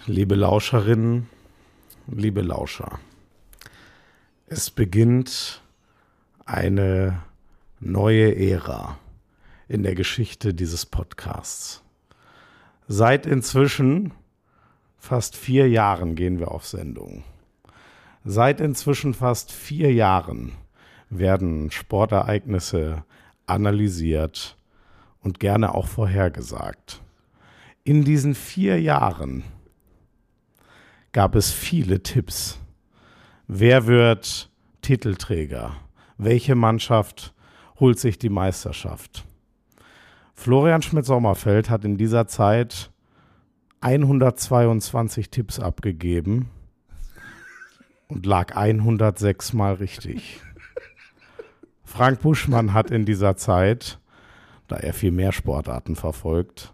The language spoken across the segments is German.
Liebe Lauscherinnen, liebe Lauscher, es beginnt eine neue Ära in der Geschichte dieses Podcasts. Seit inzwischen fast 4 Jahren gehen wir auf Sendung. Seit inzwischen fast 4 Jahren werden Sportereignisse analysiert und gerne auch vorhergesagt. In diesen 4 Jahren gab es viele Tipps. Wer wird Titelträger? Welche Mannschaft holt sich die Meisterschaft? Florian Schmidt-Sommerfeld hat in dieser Zeit 122 Tipps abgegeben und lag 106 Mal richtig. Frank Buschmann hat in dieser Zeit, da er viel mehr Sportarten verfolgt,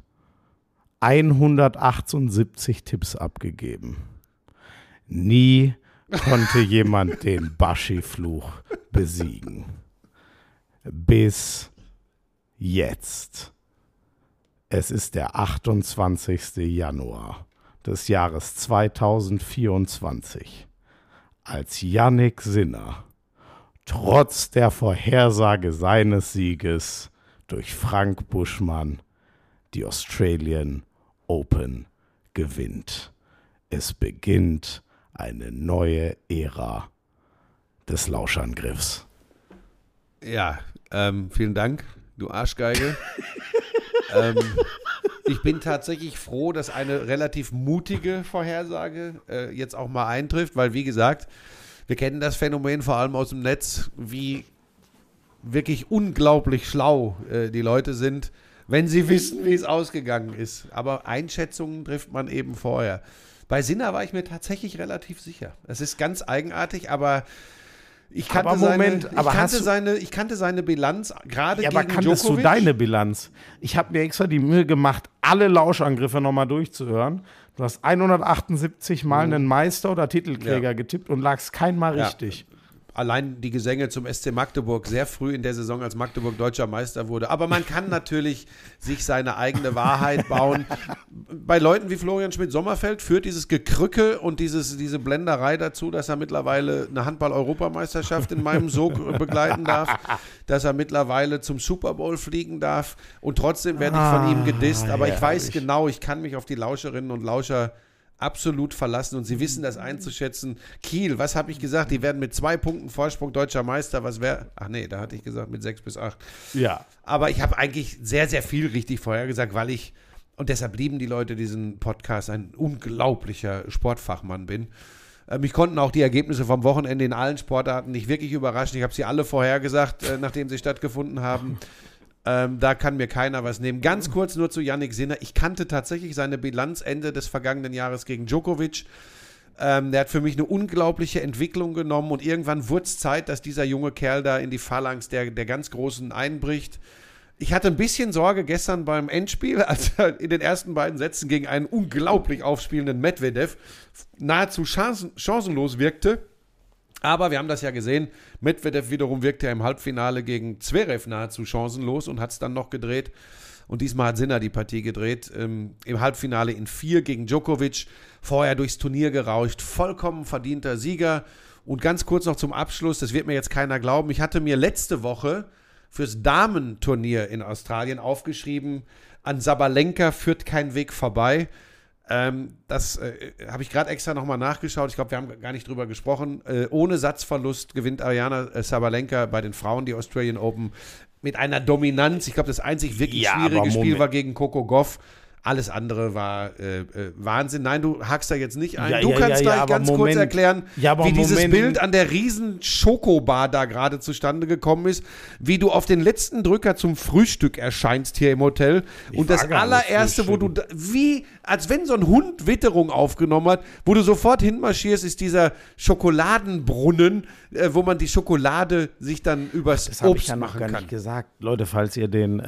178 Tipps abgegeben. Nie konnte jemand den Baschi-Fluch besiegen. Bis jetzt. Es ist der 28. Januar des Jahres 2024, als Jannik Sinner trotz der Vorhersage seines Sieges durch Frank Buschmann die Australian Open gewinnt. Es beginnt eine neue Ära des Lauschangriffs. Ja, vielen Dank, du Arschgeige. Ich bin tatsächlich froh, dass eine relativ mutige Vorhersage jetzt auch mal eintrifft, weil wie gesagt, wir kennen das Phänomen vor allem aus dem Netz, wie wirklich unglaublich schlau die Leute sind, wenn sie wissen, wie es ausgegangen ist. Aber Einschätzungen trifft man eben vorher. Bei Sinner war ich mir tatsächlich relativ sicher. Es ist ganz eigenartig, aber ich kannte seine Bilanz gerade gegen Djokovic. Aber kanntest du deine Bilanz? Ich habe mir extra die Mühe gemacht, alle Lauschangriffe nochmal durchzuhören. Du hast 178 Mal einen Meister oder Titelträger getippt und lagst kein Mal richtig. Allein die Gesänge zum SC Magdeburg sehr früh in der Saison, als Magdeburg deutscher Meister wurde. Aber man kann natürlich sich seine eigene Wahrheit bauen. Bei Leuten wie Florian Schmidt-Sommerfeld führt dieses Gekrücke und diese Blenderei dazu, dass er mittlerweile eine Handball-Europameisterschaft in meinem Sog begleiten darf, dass er mittlerweile zum Super Bowl fliegen darf und trotzdem werde ich von ihm gedisst. Aber ich weiß genau, ich kann mich auf die Lauscherinnen und Lauscher absolut verlassen und sie wissen das einzuschätzen. Kiel, was habe ich gesagt? Die werden mit 2 Punkten Vorsprung deutscher Meister. Was wäre? Ach nee, da hatte ich gesagt mit 6 bis 8. Ja. Aber ich habe eigentlich sehr, sehr viel richtig vorhergesagt, weil ich, und deshalb lieben die Leute diesen Podcast, ein unglaublicher Sportfachmann bin. Mich konnten auch die Ergebnisse vom Wochenende in allen Sportarten nicht wirklich überraschen. Ich habe sie alle vorhergesagt, nachdem sie stattgefunden haben. Da kann mir keiner was nehmen. Ganz kurz nur zu Jannik Sinner. Ich kannte tatsächlich seine Bilanz Ende des vergangenen Jahres gegen Djokovic. Der hat für mich eine unglaubliche Entwicklung genommen und irgendwann wurde es Zeit, dass dieser junge Kerl da in die Phalanx der ganz Großen einbricht. Ich hatte ein bisschen Sorge gestern beim Endspiel, als er in den ersten beiden Sätzen gegen einen unglaublich aufspielenden Medvedev nahezu chancenlos wirkte. Aber wir haben das ja gesehen, Medvedev wiederum wirkte ja im Halbfinale gegen Zverev nahezu chancenlos und hat es dann noch gedreht. Und diesmal hat Sinner die Partie gedreht. Im Halbfinale in 4 gegen Djokovic, vorher durchs Turnier gerauscht, vollkommen verdienter Sieger. Und ganz kurz noch zum Abschluss, das wird mir jetzt keiner glauben, ich hatte mir letzte Woche fürs Damenturnier in Australien aufgeschrieben, an Sabalenka führt kein Weg vorbei. Das habe ich gerade extra nochmal nachgeschaut. Ich glaube, wir haben gar nicht drüber gesprochen. Ohne Satzverlust gewinnt Aryna Sabalenka bei den Frauen die Australian Open mit einer Dominanz. Ich glaube, das einzig wirklich schwierige Spiel war gegen Coco Gauff. Alles andere war Wahnsinn. Nein, du hakst da jetzt nicht ein. Du kannst gleich ganz kurz erklären, wie dieses Bild an der riesen Schokobar da gerade zustande gekommen ist, wie du auf den letzten Drücker zum Frühstück erscheinst hier im Hotel. Und das allererste, wo du, als wenn so ein Hund Witterung aufgenommen hat, wo du sofort hinmarschierst, ist dieser Schokoladenbrunnen, wo man die Schokolade sich dann übers Obst machen kann. Das habe ich ja noch gar nicht gesagt. Leute, falls ihr den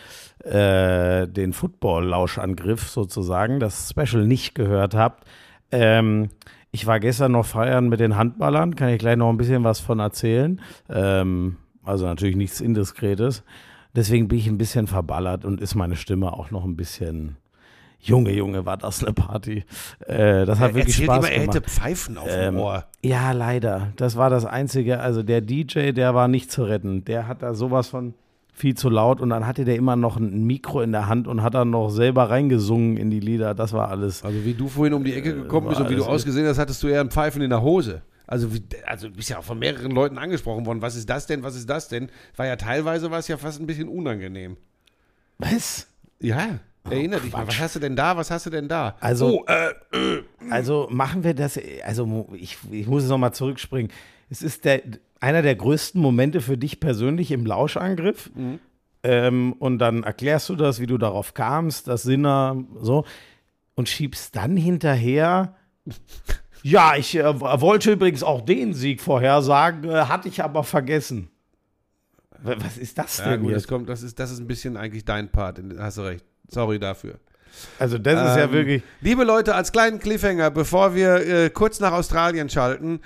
Football-Lauschangriff sozusagen, das Special nicht gehört habt. Ich war gestern noch feiern mit den Handballern, kann ich gleich noch ein bisschen was von erzählen. Also natürlich nichts Indiskretes. Deswegen bin ich ein bisschen verballert und ist meine Stimme auch noch ein bisschen, Junge, war das eine Party. Das hat wirklich Spaß immer, er gemacht. hätte Pfeifen auf dem Ohr. Ja, leider. Das war das Einzige. Also der DJ, der war nicht zu retten. Der hat da sowas von viel zu laut und dann hatte der immer noch ein Mikro in der Hand und hat dann noch selber reingesungen in die Lieder. Das war alles. Also wie du vorhin um die Ecke gekommen bist und wie du ausgesehen hast, hattest du eher ein Pfeifen in der Hose. Also du bist ja auch von mehreren Leuten angesprochen worden. Was ist das denn? Was ist das denn? War ja teilweise ja fast ein bisschen unangenehm. Was? Ja, erinnere dich mal. Was hast du denn da? Also, also machen wir das, also ich muss jetzt nochmal zurückspringen. Es ist einer der größten Momente für dich persönlich im Lauschangriff. Und dann erklärst du das, wie du darauf kamst, das Sinner, so. Und schiebst dann hinterher, ja, ich wollte übrigens auch den Sieg vorhersagen, hatte ich aber vergessen. Was ist das denn? Ja gut, jetzt? das ist ein bisschen eigentlich dein Part, hast du recht. Sorry dafür. Also das ist ja wirklich... Liebe Leute, als kleinen Cliffhanger, bevor wir kurz nach Australien schalten,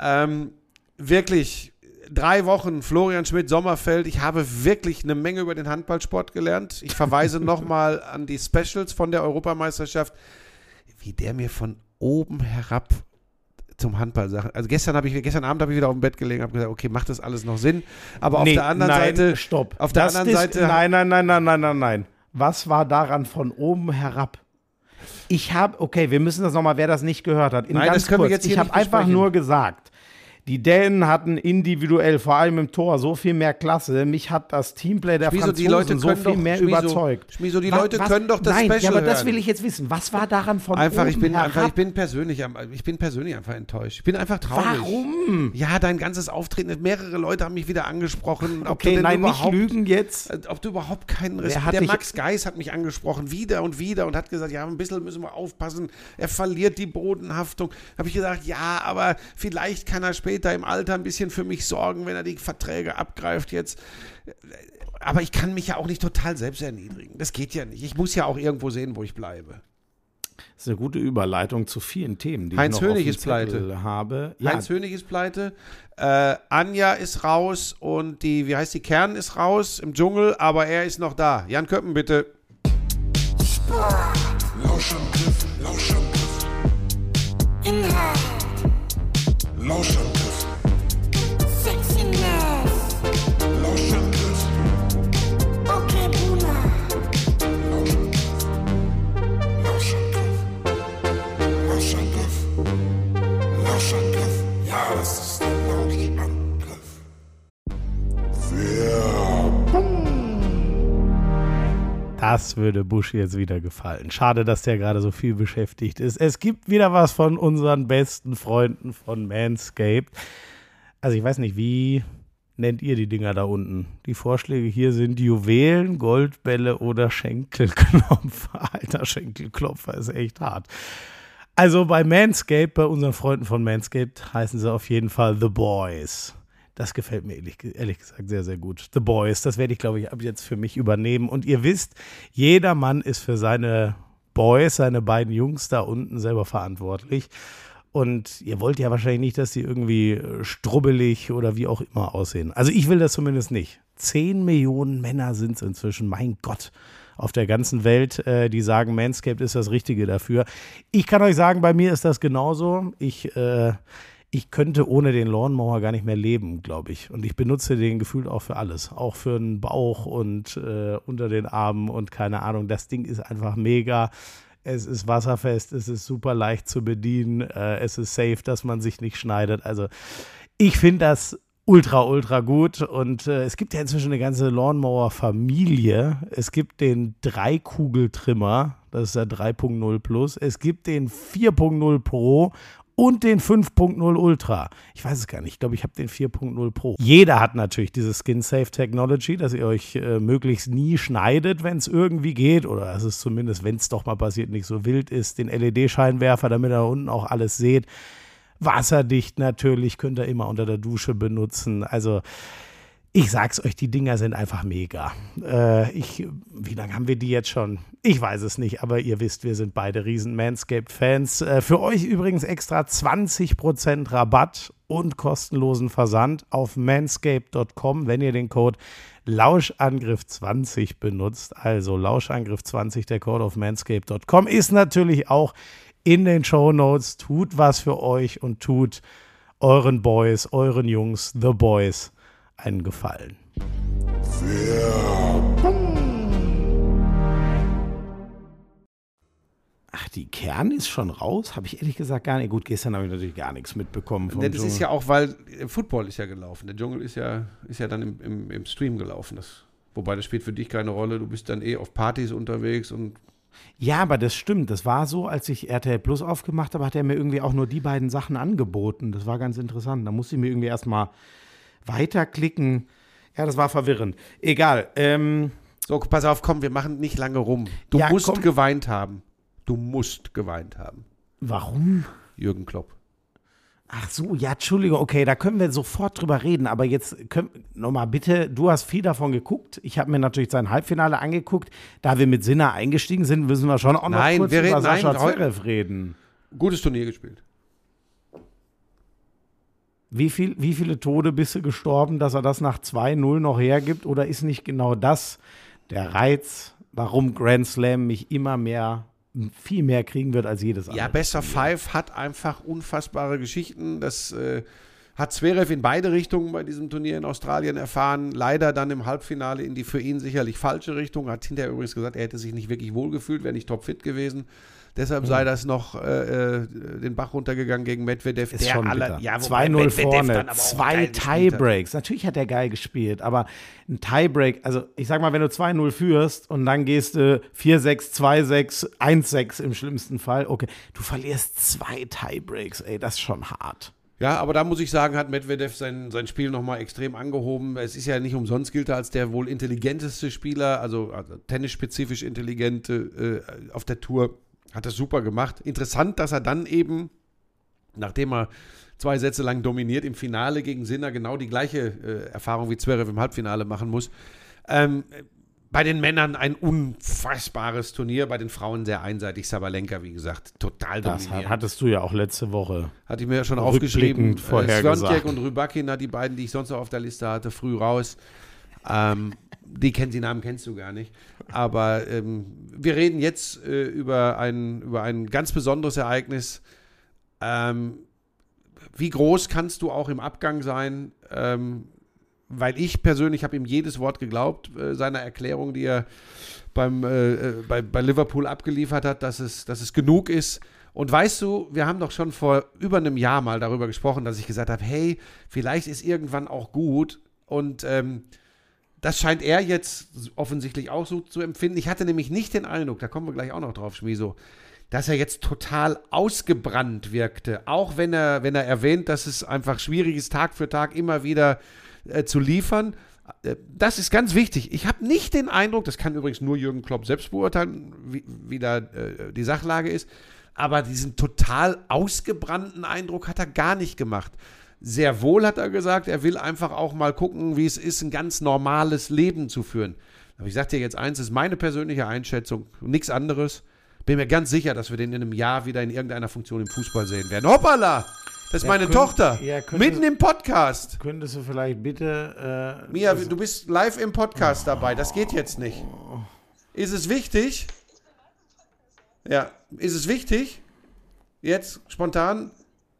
wirklich 3 Wochen Florian Schmidt-Sommerfeld. Ich habe wirklich eine Menge über den Handballsport gelernt. Ich verweise nochmal an die Specials von der Europameisterschaft, wie der mir von oben herab zum Handball sagt. Also gestern Abend habe ich wieder auf dem Bett gelegen und habe gesagt, okay, macht das alles noch Sinn? Aber auf der anderen Seite... Stopp. Auf der anderen Seite... Nein. Was war daran von oben herab? Wir müssen das nochmal, wer das nicht gehört hat. Nein, das können wir jetzt hier ich habe nicht einfach besprechen. nur gesagt, die Dänen hatten individuell, vor allem im Tor, so viel mehr Klasse. Mich hat das Teamplay der Franzosen so viel mehr überzeugt. Schmieso, die Leute können doch das Special ja, aber das hören. will ich jetzt wissen. Was war daran von einfach, oben herab? Ich bin persönlich einfach enttäuscht. Ich bin einfach traurig. Warum? Ja, dein ganzes Auftreten, mehrere Leute haben mich wieder angesprochen. Okay, nein, nicht lügen jetzt. Ob du überhaupt keinen Respekt... Der Max Geis hat mich angesprochen, wieder und hat gesagt, ja, ein bisschen müssen wir aufpassen. Er verliert die Bodenhaftung. Habe ich gesagt, ja, aber vielleicht kann er später im Alter ein bisschen für mich sorgen, wenn er die Verträge abgreift jetzt. Aber ich kann mich ja auch nicht total selbst erniedrigen. Das geht ja nicht. Ich muss ja auch irgendwo sehen, wo ich bleibe. Das ist eine gute Überleitung zu vielen Themen, die Heinz ich noch Hönig auf dem ist pleite. Zettel habe. Ja, Heinz Hönig ist pleite. Anja ist raus und die Kern ist raus im Dschungel, aber er ist noch da. Jan Köppen, bitte. Lauschangriff. Inhalt. Lauschangriff. Sexiness. Lauschangriff. Okay, Buna. Lauschangriff. Ja, das ist der Lauschangriff. Das würde Busch jetzt wieder gefallen. Schade, dass der gerade so viel beschäftigt ist. Es gibt wieder was von unseren besten Freunden von Manscaped. Also ich weiß nicht, wie nennt ihr die Dinger da unten? Die Vorschläge hier sind Juwelen, Goldbälle oder Schenkelklopfer. Alter, Schenkelklopfer ist echt hart. Also bei Manscaped, bei unseren Freunden von Manscaped, heißen sie auf jeden Fall The Boys. Das gefällt mir ehrlich gesagt sehr, sehr gut. The Boys, das werde ich, glaube ich, ab jetzt für mich übernehmen. Und ihr wisst, jeder Mann ist für seine Boys, seine beiden Jungs da unten selber verantwortlich. Und ihr wollt ja wahrscheinlich nicht, dass die irgendwie strubbelig oder wie auch immer aussehen. Also ich will das zumindest nicht. 10 Millionen Männer sind es inzwischen, mein Gott, auf der ganzen Welt, die sagen, Manscaped ist das Richtige dafür. Ich kann euch sagen, bei mir ist das genauso. Ich könnte ohne den Lawnmower gar nicht mehr leben, glaube ich. Und ich benutze den gefühlt auch für alles. Auch für den Bauch und unter den Armen und keine Ahnung. Das Ding ist einfach mega. Es ist wasserfest, es ist super leicht zu bedienen. Es ist safe, dass man sich nicht schneidet. Also ich finde das ultra gut. Und es gibt ja inzwischen eine ganze Lawnmower-Familie. Es gibt den 3-Kugel-Trimmer, das ist der 3.0 Plus. Es gibt den 4.0 Pro und den 5.0 Ultra. Ich weiß es gar nicht. Ich glaube, ich habe den 4.0 Pro. Jeder hat natürlich diese Skin-Safe-Technology, dass ihr euch möglichst nie schneidet, wenn es irgendwie geht. Oder dass es zumindest, wenn es doch mal passiert, nicht so wild ist. Den LED-Scheinwerfer, damit ihr da unten auch alles seht. Wasserdicht natürlich, könnt ihr immer unter der Dusche benutzen. Also ich sag's euch, die Dinger sind einfach mega. Wie lange haben wir die jetzt schon? Ich weiß es nicht, aber ihr wisst, wir sind beide riesen Manscaped-Fans. Für euch übrigens extra 20% Rabatt und kostenlosen Versand auf manscaped.com, wenn ihr den Code Lauschangriff 20 benutzt. Also Lauschangriff 20, der Code of Manscaped.com ist natürlich auch in den Shownotes. Tut was für euch und tut euren Boys, euren Jungs, The Boys, einen Gefallen. Ach, die Kern ist schon raus? Habe ich ehrlich gesagt gar nicht. Gut, gestern habe ich natürlich gar nichts mitbekommen. Vom Das Dschungel. ist ja auch, weil Football ist ja gelaufen. Der Dschungel ist ja dann im Stream gelaufen. Wobei das spielt für dich keine Rolle. Du bist dann auf Partys unterwegs und Ja, aber das stimmt. Das war so, als ich RTL Plus aufgemacht habe, hat er mir irgendwie auch nur die beiden Sachen angeboten. Das war ganz interessant. Da musste ich mir irgendwie erstmal weiterklicken. Ja, das war verwirrend. Egal. so, pass auf, komm, wir machen nicht lange rum. Du Ja, musst komm. geweint haben. Du musst geweint haben. Warum? Jürgen Klopp. Ach so, ja, Entschuldigung, okay, da können wir sofort drüber reden, aber jetzt nochmal bitte, du hast viel davon geguckt. Ich habe mir natürlich sein Halbfinale angeguckt. Da wir mit Sinner eingestiegen sind, müssen wir schon auch noch Nein, kurz wir über reden- nein, Sascha heute- Zverev reden. Gutes Turnier gespielt. Wie viele Tode bist du gestorben, dass er das nach 2-0 noch hergibt? Oder ist nicht genau das der Reiz, warum Grand Slam mich viel mehr kriegen wird als jedes andere? Ja, Best of Five hat einfach unfassbare Geschichten. Das hat Zverev in beide Richtungen bei diesem Turnier in Australien erfahren. Leider dann im Halbfinale in die für ihn sicherlich falsche Richtung. Hat hinterher übrigens gesagt, er hätte sich nicht wirklich wohlgefühlt, wäre nicht topfit gewesen. Deshalb sei das noch den Bach runtergegangen gegen Medvedev. Ist schon bitter. wobei 2-0 Medvedev vorne, dann aber auch 2 geil gespielt hat. Tiebreaks. Natürlich hat er geil gespielt, aber ein Tiebreak, also ich sag mal, wenn du 2-0 führst und dann gehst du 4-6, 2-6, 1-6 im schlimmsten Fall, okay, du verlierst 2 Tiebreaks, ey, das ist schon hart. Ja, aber da muss ich sagen, hat Medvedev sein Spiel nochmal extrem angehoben. Es ist ja nicht umsonst, gilt er als der wohl intelligenteste Spieler, also tennisspezifisch intelligente auf der Tour. Hat das super gemacht. Interessant, dass er dann eben, nachdem er 2 Sätze lang dominiert, im Finale gegen Sinner genau die gleiche Erfahrung wie Zverev im Halbfinale machen muss. Bei den Männern ein unfassbares Turnier, bei den Frauen sehr einseitig. Sabalenka, wie gesagt, total Das dominiert. hattest du ja auch letzte Woche. Hatte ich mir ja schon rückblickend aufgeschrieben. vorhergesagt. Swiatek und Rybakina, die beiden, die ich sonst noch auf der Liste hatte, früh raus. Die Namen kennst du gar nicht. Aber wir reden jetzt über ein ganz besonderes Ereignis. Wie groß kannst du auch im Abgang sein? Weil ich persönlich habe ihm jedes Wort geglaubt, seiner Erklärung, die er bei Liverpool abgeliefert hat, dass es genug ist. Und weißt du, wir haben doch schon vor über einem Jahr mal darüber gesprochen, dass ich gesagt habe, hey, vielleicht ist irgendwann auch gut. Und das scheint er jetzt offensichtlich auch so zu empfinden. Ich hatte nämlich nicht den Eindruck, da kommen wir gleich auch noch drauf, Schmieso, dass er jetzt total ausgebrannt wirkte. Auch wenn er erwähnt, dass es einfach schwierig ist, Tag für Tag immer wieder zu liefern. Das ist ganz wichtig. Ich habe nicht den Eindruck, das kann übrigens nur Jürgen Klopp selbst beurteilen, wie da die Sachlage ist, aber diesen total ausgebrannten Eindruck hat er gar nicht gemacht. Sehr wohl hat er gesagt, er will einfach auch mal gucken, wie es ist, ein ganz normales Leben zu führen. Aber ich sage dir jetzt eins, das ist meine persönliche Einschätzung, nichts anderes. Bin mir ganz sicher, dass wir den in einem Jahr wieder in irgendeiner Funktion im Fußball sehen werden. Hoppala! Das ist meine Tochter. Ja, mitten im Podcast. Könntest du vielleicht bitte Mia, du bist live im Podcast dabei. Das geht jetzt nicht. Ist es wichtig? Ja, ist es wichtig? Jetzt spontan?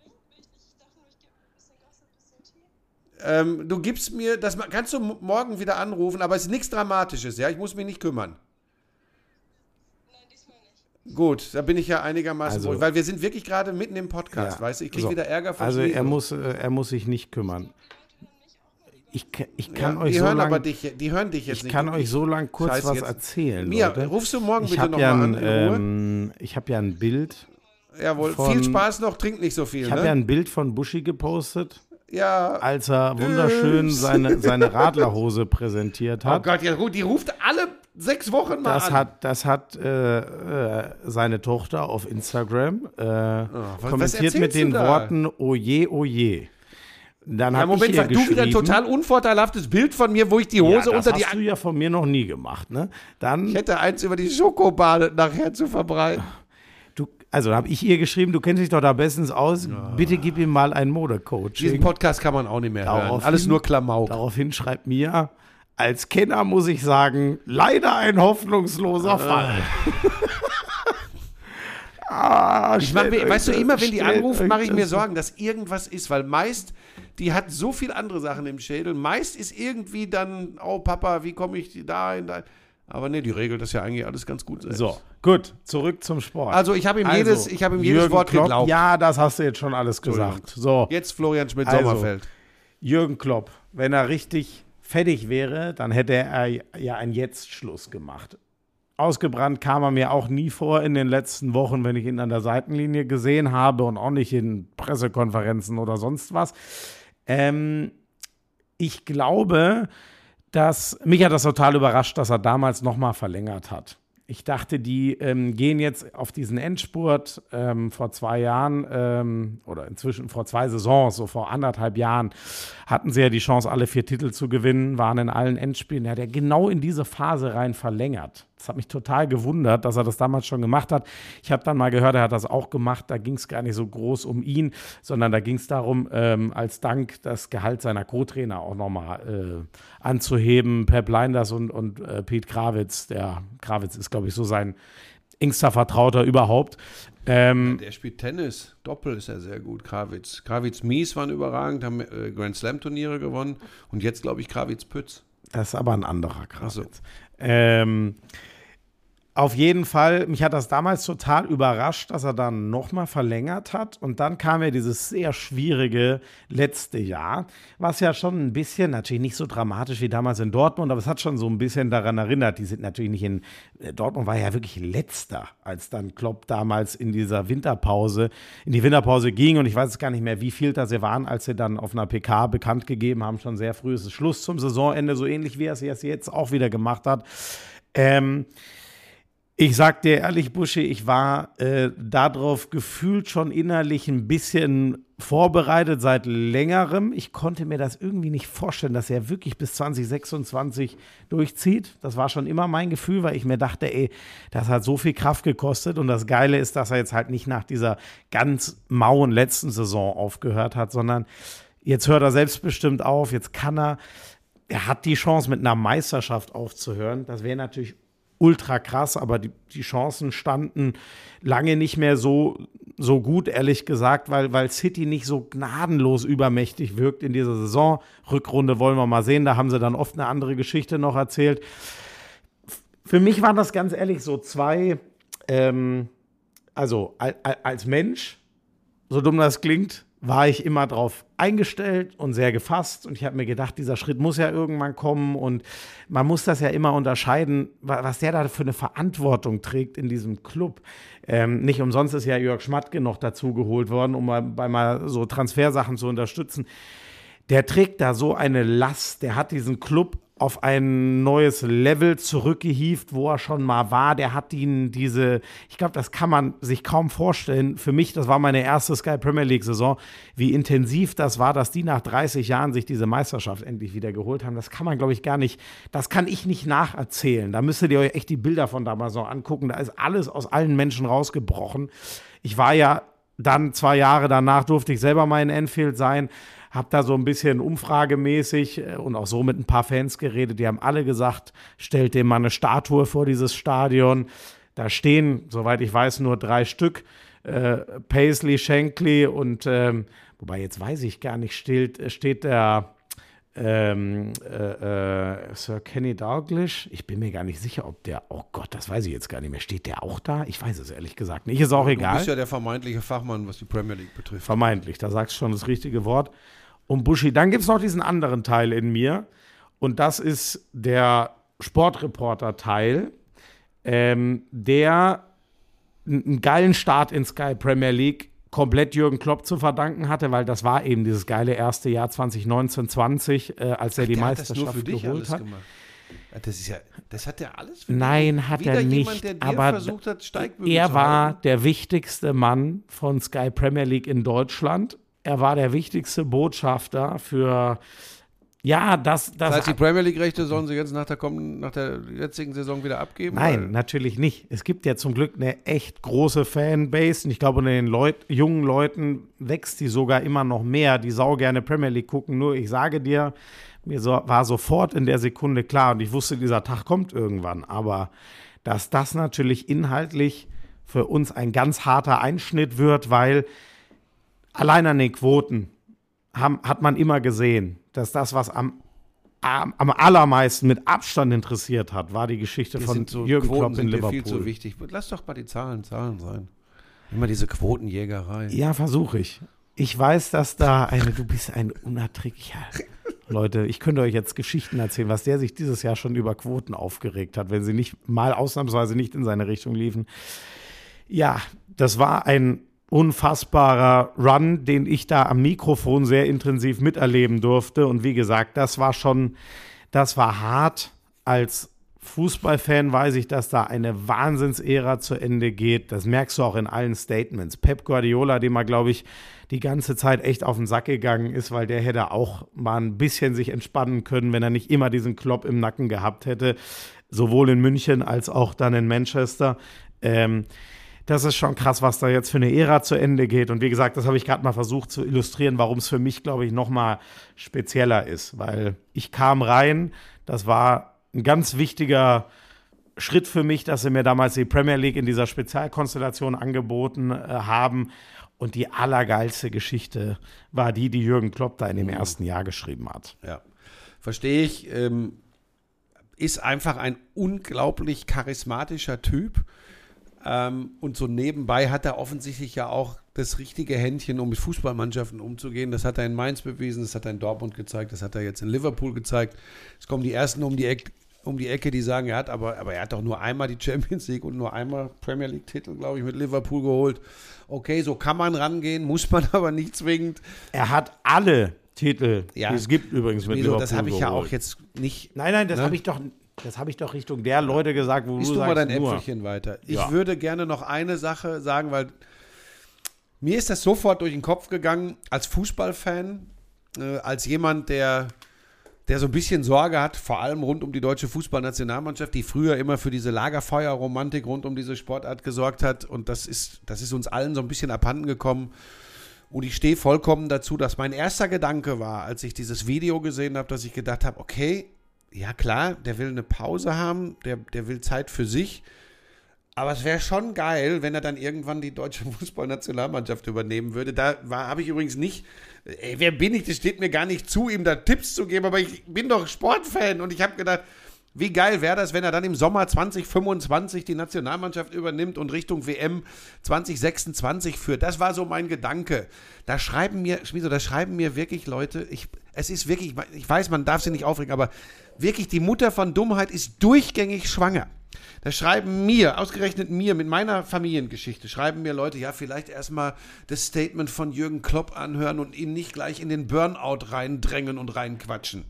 Du gibst mir, das kannst du morgen wieder anrufen, aber es ist nichts Dramatisches, ja? Ich muss mich nicht kümmern. Nein, diesmal nicht. Gut, da bin ich ja einigermaßen Also- ruhig, weil wir sind wirklich gerade mitten im Podcast, Ja. weißt du? Ich kriege So. wieder Ärger von Also Schmieso. er muss sich nicht kümmern. Ich kann Ja, euch die so hören lang, aber dich, die hören dich jetzt ich nicht. kann euch so lang kurz Scheiße, was jetzt- erzählen, Mia, Leute. rufst du morgen Ich bitte habe nochmal ja, an, in Ruhe? ich habe ja ein Bild. Jawohl, von- viel Spaß noch, trink nicht so viel, Ich habe ja ne? ein Bild von Buschi gepostet, Ja, als er wunderschön seine Radlerhose präsentiert oh hat. Gott, ja gut, die ruft alle 6 Wochen mal an. Das hat seine Tochter auf Instagram was kommentiert erzählst mit du den da? Worten oje, oje. Dann Ja, habe ich Moment, ihr weil du wieder ein geschrieben, total unvorteilhaftes Bild von mir, wo ich die ja, Hose das unter die... hast du ja von mir noch nie gemacht, ne? Dann Ich hätte eins über die Schokobade nachher zu verbreiten. Also habe ich ihr geschrieben, du kennst dich doch da bestens aus, bitte gib ihm mal ein Diesen Modecoaching. Podcast kann man auch nicht mehr hören. Alles nur Klamauk. Daraufhin schreibt Mia, als Kenner muss ich sagen, leider ein hoffnungsloser Fall. Ich mach mir, weißt du, immer wenn die anruft, mache ich mir Sorgen, dass irgendwas ist, weil meist, die hat so viel andere Sachen im Schädel, meist ist irgendwie dann, oh Papa, wie komme ich da hin, da. Aber nee, die regelt das ja eigentlich alles ganz gut selbst. So, gut, zurück zum Sport. Also ich habe ihm jedes Jürgen Wort Klopp, geglaubt. ja, das hast du jetzt schon alles gesagt. So, Jetzt Florian Schmidt-Sommerfeld. Jürgen Klopp, wenn er richtig fertig wäre, dann hätte er ja einen Jetzt-Schluss gemacht. Ausgebrannt kam er mir auch nie vor in den letzten Wochen, wenn ich ihn an der Seitenlinie gesehen habe und auch nicht in Pressekonferenzen oder sonst was. Ich glaube, dass mich hat das total überrascht, dass er damals nochmal verlängert hat. Ich dachte, die gehen jetzt auf diesen Endspurt vor 2 Jahren oder inzwischen vor 2 Saisons, so vor 1,5 Jahren, hatten sie ja die Chance, alle 4 Titel zu gewinnen, waren in allen Endspielen. Er hat ja genau in diese Phase rein verlängert. Das hat mich total gewundert, dass er das damals schon gemacht hat. Ich habe dann mal gehört, er hat das auch gemacht. Da ging es gar nicht so groß um ihn, sondern da ging es darum, als Dank das Gehalt seiner Co-Trainer auch nochmal anzuheben. Pep Lijnders und Pete Krawitz. Der Krawitz ist, glaube ich, so sein engster Vertrauter überhaupt. Der spielt Tennis. Doppel ist er sehr gut, Krawitz. Krawitz-Mies waren überragend, haben Grand Slam-Turniere gewonnen. Und jetzt, glaube ich, Krawitz-Pütz. Das ist aber ein anderer Krawitz. So. Auf jeden Fall, mich hat das damals total überrascht, dass er dann nochmal verlängert hat. Und dann kam ja dieses sehr schwierige letzte Jahr, was ja schon ein bisschen, natürlich nicht so dramatisch wie damals in Dortmund, aber es hat schon so ein bisschen daran erinnert. Die sind natürlich nicht in, Dortmund war ja wirklich letzter, als dann Klopp damals in die Winterpause ging. Und ich weiß es gar nicht mehr, wie viel da sie waren, als sie dann auf einer PK bekannt gegeben haben, schon sehr früh ist es Schluss zum Saisonende, so ähnlich wie er es jetzt auch wieder gemacht hat. Ich sag dir ehrlich, Buschi, ich war darauf gefühlt schon innerlich ein bisschen vorbereitet seit längerem. Ich konnte mir das irgendwie nicht vorstellen, dass er wirklich bis 2026 durchzieht. Das war schon immer mein Gefühl, weil ich mir dachte, das hat so viel Kraft gekostet. Und das Geile ist, dass er jetzt halt nicht nach dieser ganz mauen letzten Saison aufgehört hat, sondern jetzt hört er selbstbestimmt auf. Jetzt kann er hat die Chance, mit einer Meisterschaft aufzuhören. Das wäre natürlich ultra krass, aber die Chancen standen lange nicht mehr so gut, ehrlich gesagt, weil City nicht so gnadenlos übermächtig wirkt in dieser Saison. Rückrunde wollen wir mal sehen, da haben sie dann oft eine andere Geschichte noch erzählt. Für mich waren das ganz ehrlich so 2, also als Mensch, so dumm das klingt, war ich immer drauf eingestellt und sehr gefasst. Und ich habe mir gedacht, dieser Schritt muss ja irgendwann kommen. Und man muss das ja immer unterscheiden, was der da für eine Verantwortung trägt in diesem Club. Nicht umsonst ist ja Jörg Schmatke noch dazu geholt worden, um mal so Transfersachen zu unterstützen. Der trägt da so eine Last. Der hat diesen Club auf ein neues Level zurückgehievt, wo er schon mal war. Der hat ihn ich glaube, das kann man sich kaum vorstellen. Für mich, das war meine erste Sky Premier League Saison, wie intensiv das war, dass die nach 30 Jahren sich diese Meisterschaft endlich wieder geholt haben. Das kann man, glaube ich, gar nicht, das kann ich nicht nacherzählen. Da müsstet ihr euch echt die Bilder von damals noch angucken. Da ist alles aus allen Menschen rausgebrochen. Ich war ja dann 2 Jahre danach, durfte ich selber mal in Anfield sein, habe da so ein bisschen umfragemäßig und auch so mit ein paar Fans geredet. Die haben alle gesagt, stellt dem mal eine Statue vor dieses Stadion. Da stehen, soweit ich weiß, nur 3 Stück. Paisley, Shankly und, wobei jetzt weiß ich gar nicht, steht der Sir Kenny Dalglish. Ich bin mir gar nicht sicher, ob der, oh Gott, das weiß ich jetzt gar nicht mehr. Steht der auch da? Ich weiß es ehrlich gesagt nicht. Ist auch egal. Du bist ja der vermeintliche Fachmann, was die Premier League betrifft. Vermeintlich, da sagst du schon das richtige Wort. Und Buschi, dann gibt es noch diesen anderen Teil in mir. Und das ist der Sportreporter-Teil, der einen geilen Start in Sky Premier League komplett Jürgen Klopp zu verdanken hatte, weil das war eben dieses geile erste Jahr 2019-20, als er die Meisterschaft geholt hat. Das hat er alles für Nein, hat er nicht. Jemand, der aber versucht hat, Steigbügel er zu war halten. der wichtigste Mann von Sky Premier League in Deutschland. Er war der wichtigste Botschafter für Ja, das Das heißt, die Premier League-Rechte sollen sie jetzt nach der jetzigen Saison wieder abgeben? Nein, natürlich nicht. Es gibt ja zum Glück eine echt große Fanbase und ich glaube, unter den jungen Leuten wächst die sogar immer noch mehr, die sau gerne Premier League gucken. Nur ich sage dir, war sofort in der Sekunde klar und ich wusste, dieser Tag kommt irgendwann. Aber dass das natürlich inhaltlich für uns ein ganz harter Einschnitt wird, weil allein an den Quoten hat man immer gesehen, dass das, was am allermeisten mit Abstand interessiert hat, war die Geschichte von Jürgen Klopp in Liverpool. Viel zu wichtig. Lass doch mal die Zahlen sein. Immer diese Quotenjägerei. Ja, versuche ich. Ich weiß, dass du bist ein unerträglicher. Leute, ich könnte euch jetzt Geschichten erzählen, was der sich dieses Jahr schon über Quoten aufgeregt hat, wenn sie nicht mal ausnahmsweise nicht in seine Richtung liefen. Ja, das war ein unfassbarer Run, den ich da am Mikrofon sehr intensiv miterleben durfte. Und wie gesagt, das war hart. Als Fußballfan weiß ich, dass da eine Wahnsinnsära zu Ende geht. Das merkst du auch in allen Statements. Pep Guardiola, dem er, glaube ich, die ganze Zeit echt auf den Sack gegangen ist, weil der hätte auch mal ein bisschen sich entspannen können, wenn er nicht immer diesen Klopp im Nacken gehabt hätte. Sowohl in München als auch dann in Manchester. Das ist schon krass, was da jetzt für eine Ära zu Ende geht. Und wie gesagt, das habe ich gerade mal versucht zu illustrieren, warum es für mich, glaube ich, noch mal spezieller ist. Weil ich kam rein, das war ein ganz wichtiger Schritt für mich, dass sie mir damals die Premier League in dieser Spezialkonstellation angeboten haben. Und die allergeilste Geschichte war die Jürgen Klopp da in dem ersten Jahr geschrieben hat. Ja, verstehe ich. Ist einfach ein unglaublich charismatischer Typ. Und so nebenbei hat er offensichtlich ja auch das richtige Händchen, um mit Fußballmannschaften umzugehen. Das hat er in Mainz bewiesen, das hat er in Dortmund gezeigt, das hat er jetzt in Liverpool gezeigt. Es kommen die Ersten um die Ecke, die sagen, er hat doch nur einmal die Champions League und nur einmal Premier League-Titel, glaube ich, mit Liverpool geholt. Okay, so kann man rangehen, muss man aber nicht zwingend. Er hat alle Titel, die es gibt übrigens mit Liverpool das habe ich ja auch jetzt nicht. Nein, das habe ich doch... Das habe ich doch Richtung der Leute gesagt, wo du sagst, mal dein Äpfelchen weiter. Ich würde gerne noch eine Sache sagen, weil mir ist das sofort durch den Kopf gegangen, als Fußballfan, als jemand, der so ein bisschen Sorge hat, vor allem rund um die deutsche Fußballnationalmannschaft, die früher immer für diese Lagerfeuerromantik rund um diese Sportart gesorgt hat. Und das ist uns allen so ein bisschen abhanden gekommen. Und ich stehe vollkommen dazu, dass mein erster Gedanke war, als ich dieses Video gesehen habe, dass ich gedacht habe, okay, ja klar, der will eine Pause haben, der will Zeit für sich, aber es wäre schon geil, wenn er dann irgendwann die deutsche Fußballnationalmannschaft übernehmen würde. Habe ich übrigens nicht, wer bin ich, das steht mir gar nicht zu, ihm da Tipps zu geben, aber ich bin doch Sportfan und ich habe gedacht, wie geil wäre das, wenn er dann im Sommer 2025 die Nationalmannschaft übernimmt und Richtung WM 2026 führt. Das war so mein Gedanke. Da schreiben mir wirklich Leute, es ist wirklich, ich weiß, man darf sie nicht aufregen, aber wirklich die Mutter von Dummheit ist durchgängig schwanger. Da schreiben ausgerechnet mir, mit meiner Familiengeschichte, schreiben mir Leute, ja, vielleicht erstmal das Statement von Jürgen Klopp anhören und ihn nicht gleich in den Burnout reindrängen und reinquatschen.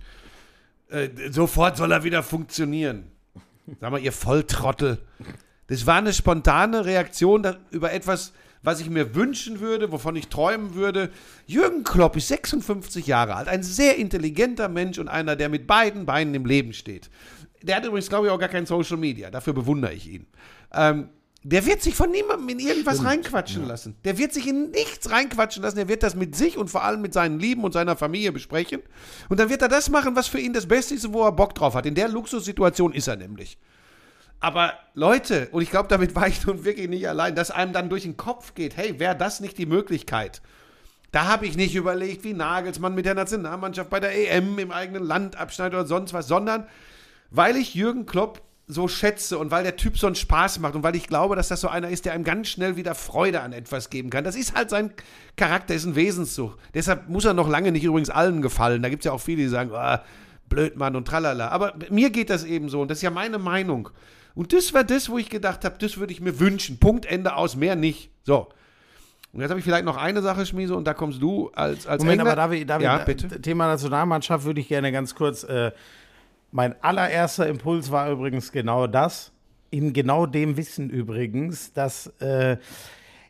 Sofort soll er wieder funktionieren. Sag mal, ihr Volltrottel. Das war eine spontane Reaktion über etwas, was ich mir wünschen würde, wovon ich träumen würde. Jürgen Klopp ist 56 Jahre alt, ein sehr intelligenter Mensch und einer, der mit beiden Beinen im Leben steht. Der hat übrigens, glaube ich, auch gar kein Social Media. Dafür bewundere ich ihn. Der wird sich von niemandem in irgendwas reinquatschen lassen. Der wird sich in nichts reinquatschen lassen. Er wird das mit sich und vor allem mit seinen Lieben und seiner Familie besprechen. Und dann wird er das machen, was für ihn das Beste ist und wo er Bock drauf hat. In der Luxussituation ist er nämlich. Aber Leute, und ich glaube, damit war ich nun wirklich nicht allein, dass einem dann durch den Kopf geht, hey, wäre das nicht die Möglichkeit? Da habe ich nicht überlegt, wie Nagelsmann mit der Nationalmannschaft bei der EM im eigenen Land abschneidet oder sonst was, sondern weil ich Jürgen Klopp so schätze und weil der Typ so einen Spaß macht und weil ich glaube, dass das so einer ist, der einem ganz schnell wieder Freude an etwas geben kann. Das ist halt sein Charakter, ist ein Wesenszug. Deshalb muss er noch lange nicht übrigens allen gefallen. Da gibt es ja auch viele, die sagen, blöd Mann und tralala. Aber mir geht das eben so und das ist ja meine Meinung. Und das war das, wo ich gedacht habe, das würde ich mir wünschen. Punkt, Ende aus, mehr nicht. So. Und jetzt habe ich vielleicht noch eine Sache, Schmiese, und da kommst du als Moment, Engländer. aber darf ja, ich bitte. Thema Nationalmannschaft würde ich gerne ganz kurz, mein allererster Impuls war übrigens genau das, in genau dem Wissen übrigens, dass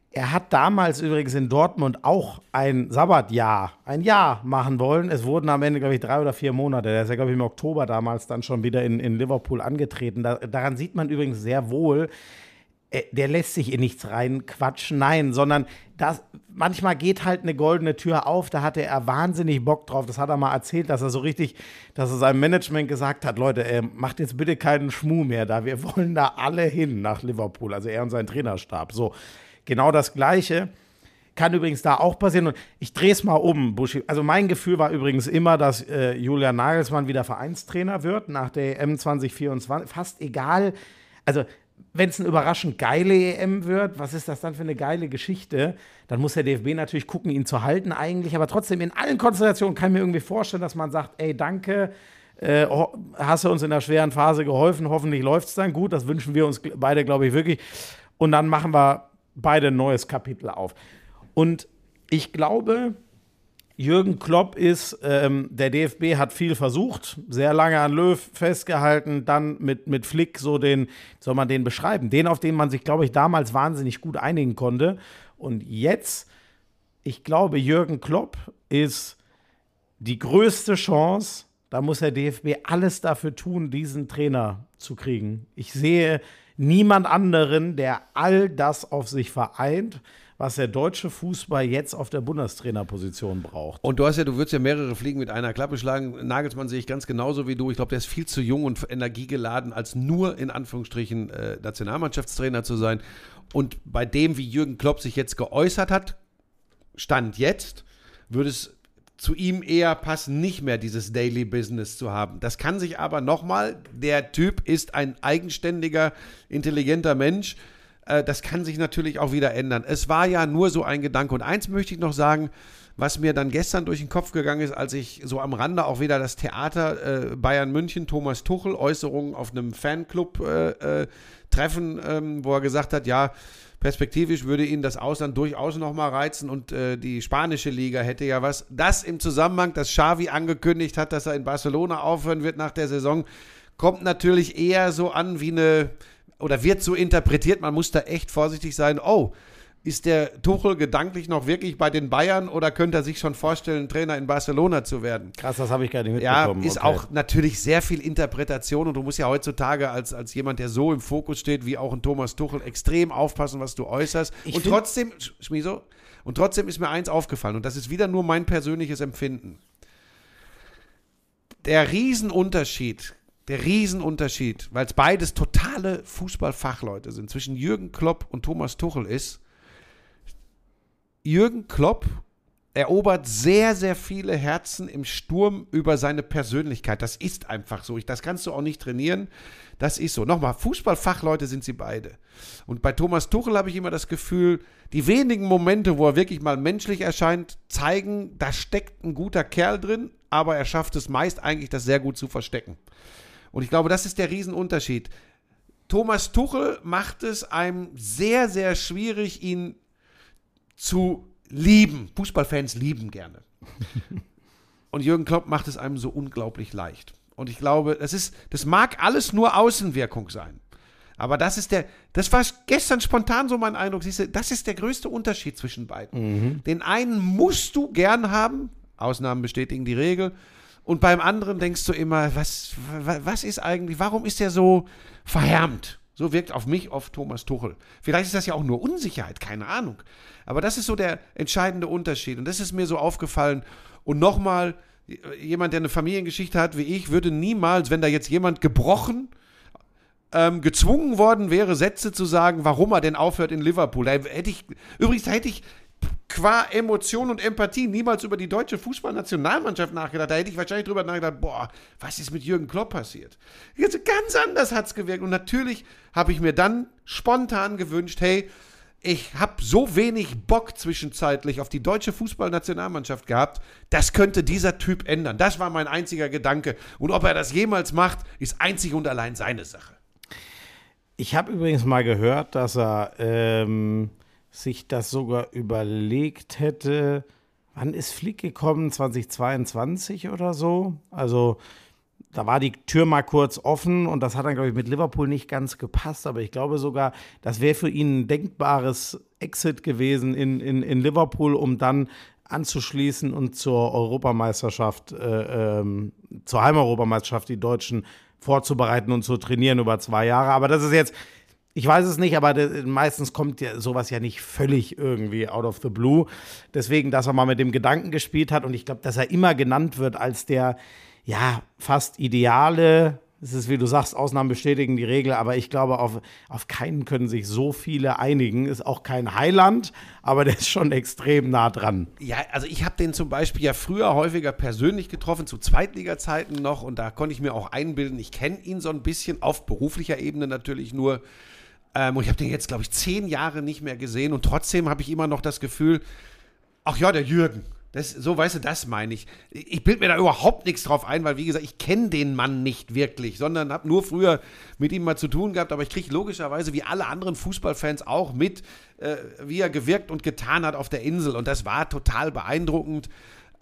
Er hat damals übrigens in Dortmund auch ein Sabbatjahr, ein Jahr machen wollen. Es wurden am Ende, glaube ich, 3 oder 4 Monate. Der ist ja, glaube ich, im Oktober damals dann schon wieder in Liverpool angetreten. Daran sieht man übrigens sehr wohl, der lässt sich in nichts reinquatschen, nein, sondern manchmal geht halt eine goldene Tür auf, da hatte er wahnsinnig Bock drauf, das hat er mal erzählt, dass er so richtig, dass er seinem Management gesagt hat, Leute, macht jetzt bitte keinen Schmuh mehr da, wir wollen da alle hin nach Liverpool, also er und sein Trainerstab, so, genau das Gleiche. Kann übrigens da auch passieren. Und ich drehe es mal um, Buschi. Also mein Gefühl war übrigens immer, dass Julian Nagelsmann wieder Vereinstrainer wird nach der EM 2024. Fast egal. Also wenn es eine überraschend geile EM wird, was ist das dann für eine geile Geschichte? Dann muss der DFB natürlich gucken, ihn zu halten eigentlich. Aber trotzdem, in allen Konstellationen kann ich mir irgendwie vorstellen, dass man sagt, ey, danke, hast du uns in der schweren Phase geholfen, hoffentlich läuft es dann gut. Das wünschen wir uns beide, glaube ich, wirklich. Und dann machen wir beide ein neues Kapitel auf. Und ich glaube, Jürgen Klopp ist, der DFB hat viel versucht, sehr lange an Löw festgehalten, dann mit Flick so den, wie soll man den beschreiben, den, auf den man sich, glaube ich, damals wahnsinnig gut einigen konnte. Und jetzt, ich glaube, Jürgen Klopp ist die größte Chance, da muss der DFB alles dafür tun, diesen Trainer zu kriegen. Ich sehe niemand anderen, der all das auf sich vereint, was der deutsche Fußball jetzt auf der Bundestrainerposition braucht. Und du würdest ja mehrere Fliegen mit einer Klappe schlagen. Nagelsmann sehe ich ganz genauso wie du. Ich glaube, der ist viel zu jung und energiegeladen, als nur in Anführungsstrichen Nationalmannschaftstrainer zu sein. Und bei dem, wie Jürgen Klopp sich jetzt geäußert hat, Stand jetzt, würde es zu ihm eher passen, nicht mehr dieses Daily Business zu haben. Das kann sich aber nochmal, der Typ ist ein eigenständiger, intelligenter Mensch. Das kann sich natürlich auch wieder ändern. Es war ja nur so ein Gedanke. Und eins möchte ich noch sagen, was mir dann gestern durch den Kopf gegangen ist, als ich so am Rande auch wieder das Theater Bayern München, Thomas Tuchel, Äußerungen auf einem Fanclub-Treffen, wo er gesagt hat, ja, perspektivisch würde ihn das Ausland durchaus nochmal reizen und die spanische Liga hätte ja was. Das im Zusammenhang, dass Xavi angekündigt hat, dass er in Barcelona aufhören wird nach der Saison, kommt natürlich eher so an wie oder wird so interpretiert, man muss da echt vorsichtig sein, ist der Tuchel gedanklich noch wirklich bei den Bayern oder könnte er sich schon vorstellen, Trainer in Barcelona zu werden? Krass, das habe ich gar nicht mitbekommen. Ja, ist auch natürlich sehr viel Interpretation und du musst ja heutzutage als jemand, der so im Fokus steht, wie auch ein Thomas Tuchel, extrem aufpassen, was du äußerst. Trotzdem, Schmieso, ist mir eins aufgefallen und das ist wieder nur mein persönliches Empfinden. Der Riesenunterschied, weil es beides totale Fußballfachleute sind, zwischen Jürgen Klopp und Thomas Tuchel ist, Jürgen Klopp erobert sehr, sehr viele Herzen im Sturm über seine Persönlichkeit. Das ist einfach so. Das kannst du auch nicht trainieren. Das ist so. Nochmal, Fußballfachleute sind sie beide. Und bei Thomas Tuchel habe ich immer das Gefühl, die wenigen Momente, wo er wirklich mal menschlich erscheint, zeigen, da steckt ein guter Kerl drin, aber er schafft es meist eigentlich, das sehr gut zu verstecken. Und ich glaube, das ist der Riesenunterschied. Thomas Tuchel macht es einem sehr, sehr schwierig, ihn zu lieben. Fußballfans lieben gerne. Und Jürgen Klopp macht es einem so unglaublich leicht. Und ich glaube, das mag alles nur Außenwirkung sein. Aber das war gestern spontan so mein Eindruck, siehst du, das ist der größte Unterschied zwischen beiden. Mhm. Den einen musst du gern haben, Ausnahmen bestätigen die Regel, und beim anderen denkst du immer, was ist eigentlich, warum ist der so verhärmt? So wirkt auf mich oft Thomas Tuchel. Vielleicht ist das ja auch nur Unsicherheit, keine Ahnung. Aber das ist so der entscheidende Unterschied. Und das ist mir so aufgefallen. Und nochmal, jemand, der eine Familiengeschichte hat wie ich, würde niemals, wenn da jetzt jemand gebrochen, gezwungen worden wäre, Sätze zu sagen, warum er denn aufhört in Liverpool. Da hätte ich qua Emotion und Empathie niemals über die deutsche Fußballnationalmannschaft nachgedacht. Da hätte ich wahrscheinlich drüber nachgedacht, was ist mit Jürgen Klopp passiert? Jetzt ganz anders hat es gewirkt. Und natürlich habe ich mir dann spontan gewünscht, hey, ich habe so wenig Bock zwischenzeitlich auf die deutsche Fußballnationalmannschaft gehabt, das könnte dieser Typ ändern. Das war mein einziger Gedanke. Und ob er das jemals macht, ist einzig und allein seine Sache. Ich habe übrigens mal gehört, dass er sich das sogar überlegt hätte, wann ist Flick gekommen? 2022 oder so? Also da war die Tür mal kurz offen und das hat dann, glaube ich, mit Liverpool nicht ganz gepasst, aber ich glaube sogar, das wäre für ihn ein denkbares Exit gewesen in Liverpool, um dann anzuschließen und zur Europameisterschaft, zur Heimeuropameisterschaft die Deutschen vorzubereiten und zu trainieren über 2 Jahre. Aber das ist jetzt, ich weiß es nicht, aber meistens kommt ja sowas ja nicht völlig irgendwie out of the blue. Deswegen, dass er mal mit dem Gedanken gespielt hat und ich glaube, dass er immer genannt wird als der, ja, fast ideale, es ist, wie du sagst, Ausnahmen bestätigen die Regel, aber ich glaube, auf keinen können sich so viele einigen. Ist auch kein Heiland, aber der ist schon extrem nah dran. Ja, also ich habe den zum Beispiel ja früher häufiger persönlich getroffen, zu Zweitliga-Zeiten noch, und da konnte ich mir auch einbilden, ich kenne ihn so ein bisschen, auf beruflicher Ebene natürlich nur. Und ich habe den jetzt, glaube ich, 10 Jahre nicht mehr gesehen und trotzdem habe ich immer noch das Gefühl, ach ja, der Jürgen. So, weißt du, das meine ich. Ich bilde mir da überhaupt nichts drauf ein, weil, wie gesagt, ich kenne den Mann nicht wirklich, sondern habe nur früher mit ihm mal zu tun gehabt. Aber ich kriege logischerweise, wie alle anderen Fußballfans auch, mit, wie er gewirkt und getan hat auf der Insel. Und das war total beeindruckend.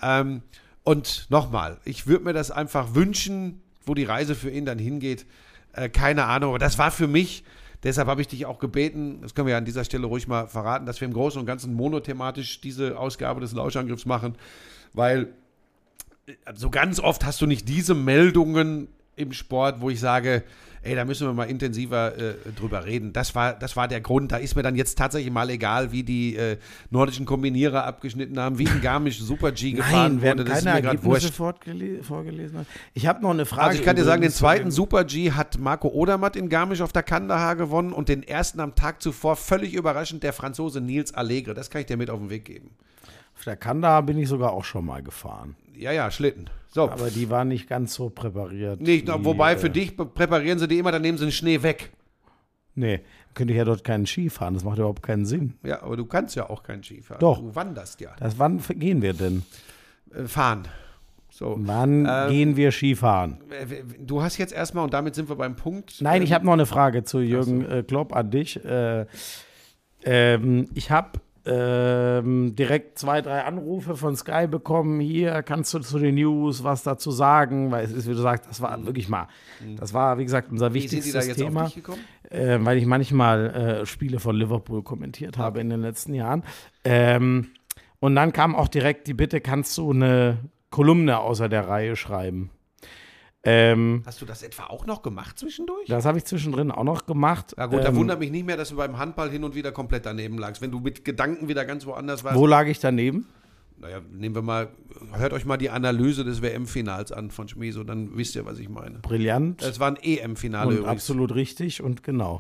Und nochmal, ich würde mir das einfach wünschen, wo die Reise für ihn dann hingeht. Keine Ahnung, aber das war für mich... Deshalb habe ich dich auch gebeten, das können wir ja an dieser Stelle ruhig mal verraten, dass wir im Großen und Ganzen monothematisch diese Ausgabe des Lauschangriffs machen, weil so ganz oft hast du nicht diese Meldungen im Sport, wo ich sage, ey, da müssen wir mal intensiver drüber reden. Das war der Grund. Da ist mir dann jetzt tatsächlich mal egal, wie die nordischen Kombinierer abgeschnitten haben, wie ein Garmisch Super G gefahren wurde. Das keine Ergebnisse vorgelesen hat. Ich habe noch eine Frage. Also ich kann dir sagen, den zweiten Super G hat Marco Odermatt in Garmisch auf der Kandahar gewonnen und den ersten am Tag zuvor, völlig überraschend, der Franzose Nils Allegre. Das kann ich dir mit auf den Weg geben. Auf der Kandahar bin ich sogar auch schon mal gefahren. Ja, Schlitten. So. Aber die war nicht ganz so präpariert. Nicht, wobei für dich präparieren sie die immer, dann nehmen sie den Schnee weg. Nee, könnte ich ja dort keinen Ski fahren. Das macht überhaupt keinen Sinn. Ja, aber du kannst ja auch keinen Ski fahren. Doch. Du wanderst ja. Wann gehen wir denn? Fahren. So. Wann gehen wir Skifahren? Du hast jetzt erstmal, und damit sind wir beim Punkt. Nein, ich habe noch eine Frage zu Jürgen Klopp an dich. Ich habe direkt 2, 3 Anrufe von Sky bekommen. Hier kannst du zu den News was dazu sagen, weil es ist, wie du sagst, das war wirklich mal, das war, wie gesagt, unser wichtigstes Thema, auf dich gekommen? Weil ich manchmal Spiele von Liverpool kommentiert habe in den letzten Jahren. Und dann kam auch direkt die Bitte, kannst du eine Kolumne außer der Reihe schreiben? Hast du das etwa auch noch gemacht zwischendurch? Das habe ich zwischendrin auch noch gemacht. Ja gut, da wundert mich nicht mehr, dass du beim Handball hin und wieder komplett daneben lagst. Wenn du mit Gedanken wieder ganz woanders warst. Wo lag ich daneben? Naja, nehmen wir mal, hört euch mal die Analyse des WM-Finals an von Schmieso, dann wisst ihr, was ich meine. Brillant. Es war ein EM-Finale und übrigens. Absolut richtig und genau.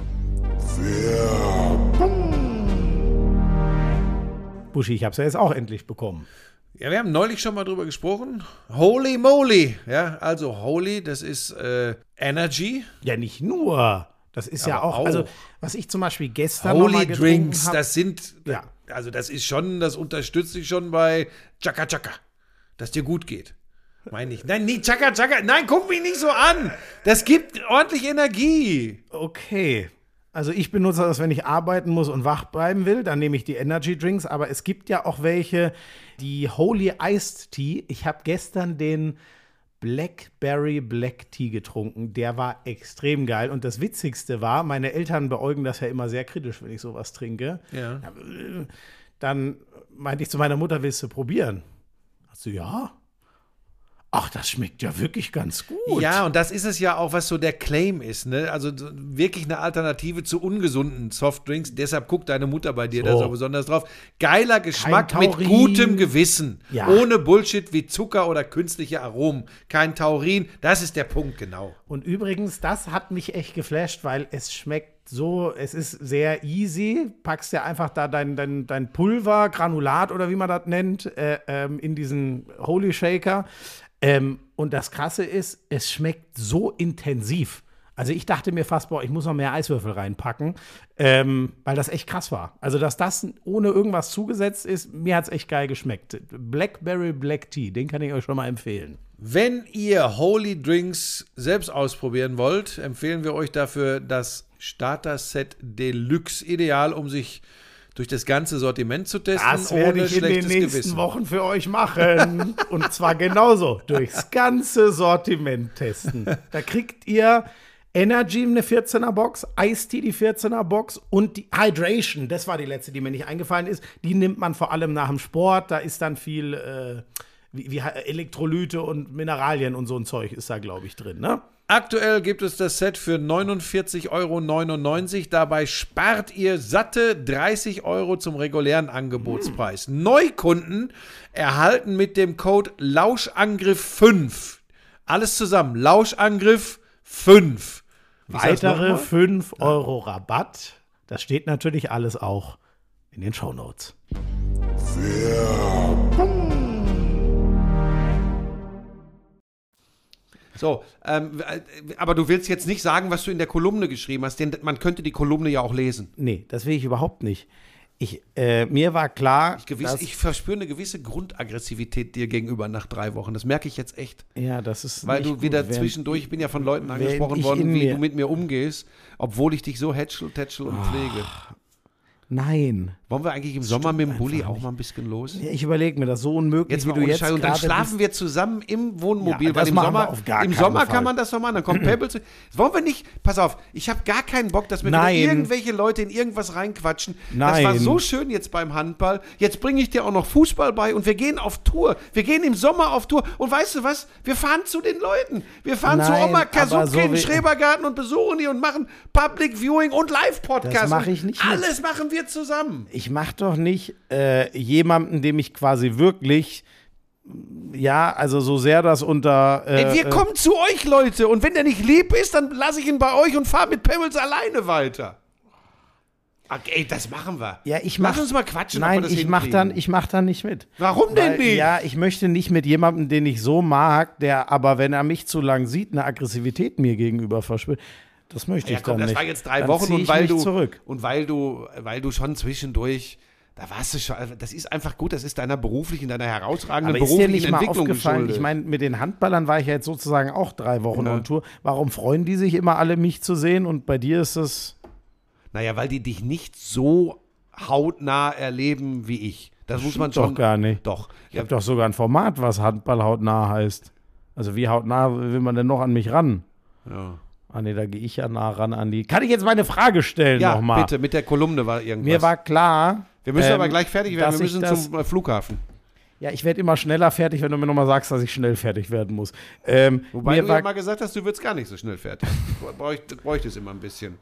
Buschi, ich habe es ja jetzt auch endlich bekommen. Ja, wir haben neulich schon mal drüber gesprochen. Holy moly. Ja, also Holy, das ist Energy. Ja, nicht nur. Das ist ja auch, also was ich zum Beispiel gestern Holy noch mal getrunken Drinks, hab, das sind, ja. Also das ist schon, das unterstützt dich schon bei Chaka Chaka, dass dir gut geht. Meine ich. Nein, nicht Chaka Chaka, nein, guck mich nicht so an. Das gibt ordentlich Energie. Okay. Also ich benutze das, wenn ich arbeiten muss und wach bleiben will, dann nehme ich die Energy Drinks, aber es gibt ja auch welche, die Holy Iced Tea. Ich habe gestern den Blackberry Black Tea getrunken, der war extrem geil und das Witzigste war, meine Eltern beäugen das ja immer sehr kritisch, wenn ich sowas trinke. Ja. Dann meinte ich zu meiner Mutter, willst du probieren? Hat sie, ja. Ach, das schmeckt ja wirklich ganz gut. Ja, und das ist es ja auch, was so der Claim ist, ne? Also wirklich eine Alternative zu ungesunden Softdrinks. Deshalb guckt deine Mutter bei dir da so besonders drauf. Geiler Geschmack mit gutem Gewissen. Ja. Ohne Bullshit wie Zucker oder künstliche Aromen. Kein Taurin. Das ist der Punkt, genau. Und übrigens, das hat mich echt geflasht, weil es schmeckt so, es ist sehr easy. Packst ja einfach da dein Pulver, Granulat oder wie man das nennt, in diesen Holy Shaker. Und das Krasse ist, es schmeckt so intensiv. Also ich dachte mir fast, boah, ich muss noch mehr Eiswürfel reinpacken, weil das echt krass war. Also dass das ohne irgendwas zugesetzt ist, mir hat es echt geil geschmeckt. Blackberry Black Tea, den kann ich euch schon mal empfehlen. Wenn ihr Holy Drinks selbst ausprobieren wollt, empfehlen wir euch dafür das Starter-Set Deluxe, ideal, um sich durch das ganze Sortiment zu testen, Das werde ohne ich in den schlechtes nächsten Gewissen. Wochen für euch machen. Und zwar genauso. Durchs ganze Sortiment testen. Da kriegt ihr Energy eine 14er Box, Ice-Tea die 14er Box und die Hydration, das war die letzte, die mir nicht eingefallen ist. Die nimmt man vor allem nach dem Sport. Da ist dann viel wie Elektrolyte und Mineralien und so ein Zeug ist da, glaube ich, drin, ne? Aktuell gibt es das Set für 49,99 €. Dabei spart ihr satte 30 € zum regulären Angebotspreis. Neukunden erhalten mit dem Code Lauschangriff5. Alles zusammen. Lauschangriff 5. Weitere 5 € Rabatt. Das steht natürlich alles auch in den Shownotes. So, aber du willst jetzt nicht sagen, was du in der Kolumne geschrieben hast, denn man könnte die Kolumne ja auch lesen. Nee, das will ich überhaupt nicht. Mir war klar, Ich verspüre eine gewisse Grundaggressivität dir gegenüber nach 3 Wochen. Das merke ich jetzt echt. ja, das ist Weil nicht du wieder gut, zwischendurch, ich bin ja von Leuten angesprochen ich worden, in wie mir- du mit mir umgehst, obwohl ich dich so hätschel und pflege. Nein. Wollen wir eigentlich im Sommer mit dem einfach Bulli auch nicht. mal ein bisschen los? Ja, ich überlege mir das so unmöglich, Jetzt wie mal du ohne jetzt Scheiß. Und dann gerade schlafen wir zusammen im Wohnmobil, Ja, weil das im machen Sommer, wir auf gar im keinen Sommer Fall. kann man das noch machen, dann kommt Pebbles. Wollen wir nicht, pass auf, ich habe gar keinen Bock, dass mir wieder Nein. irgendwelche Leute in irgendwas reinquatschen. Das Nein. war so schön jetzt beim Handball. Jetzt bringe ich dir auch noch Fußball bei und wir gehen auf Tour. Wir gehen im Sommer auf Tour und weißt du was? Wir fahren zu den Leuten. Wir fahren zu Nein, Oma aber Kasutke so in den wie- Schrebergarten und besuchen die und machen Public Viewing und Live-Podcast. Das mache ich nicht mit. Alles machen wir zusammen. Ich mache doch nicht jemanden, dem ich quasi wirklich, ja, also so sehr das unter. Wir kommen zu euch, Leute. Und wenn der nicht lieb ist, dann lasse ich ihn bei euch und fahre mit Pebbles alleine weiter. Okay, das machen wir. Ja, ich Lass mach, uns mal quatschen, ob Nein, wir das ich mach dann hinkriegen. nicht mit. Warum denn Weil, nicht? Ja, ich möchte nicht mit jemandem, den ich so mag, der aber, wenn er mich zu lang sieht, eine Aggressivität mir gegenüber verspürt. Das möchte Ja, ich komm, dann das nicht. war jetzt 3 Dann Wochen zieh und ich weil mich du zurück. und weil du schon zwischendurch, da warst du schon, das ist einfach gut, das ist deiner beruflichen, deiner herausragenden Aber ist dir beruflichen nicht mal Entwicklung aufgefallen, geschuldet. ich meine, mit den Handballern war ich ja jetzt sozusagen auch 3 Wochen Ja. on Tour. Warum freuen die sich immer alle, mich zu sehen und bei dir ist es... Naja, weil die dich nicht so hautnah erleben wie ich. Das muss man Doch schon. gar nicht. Doch. Ich habe doch sogar ein Format, was Handball hautnah heißt. Also wie hautnah will man denn noch an mich ran? Ja. Ah nee, da gehe ich ja nah ran an die... Kann ich jetzt meine Frage stellen Ja, nochmal? bitte, mit der Kolumne war irgendwas. Mir war klar... Wir müssen aber gleich fertig werden, dass wir ich müssen das- zum Flughafen. Ja, ich werde immer schneller fertig, wenn du mir nochmal sagst, dass ich schnell fertig werden muss. Wobei mir du war, ja mal gesagt hast, du würdest gar nicht so schnell fertig. Bräuchte es immer ein bisschen.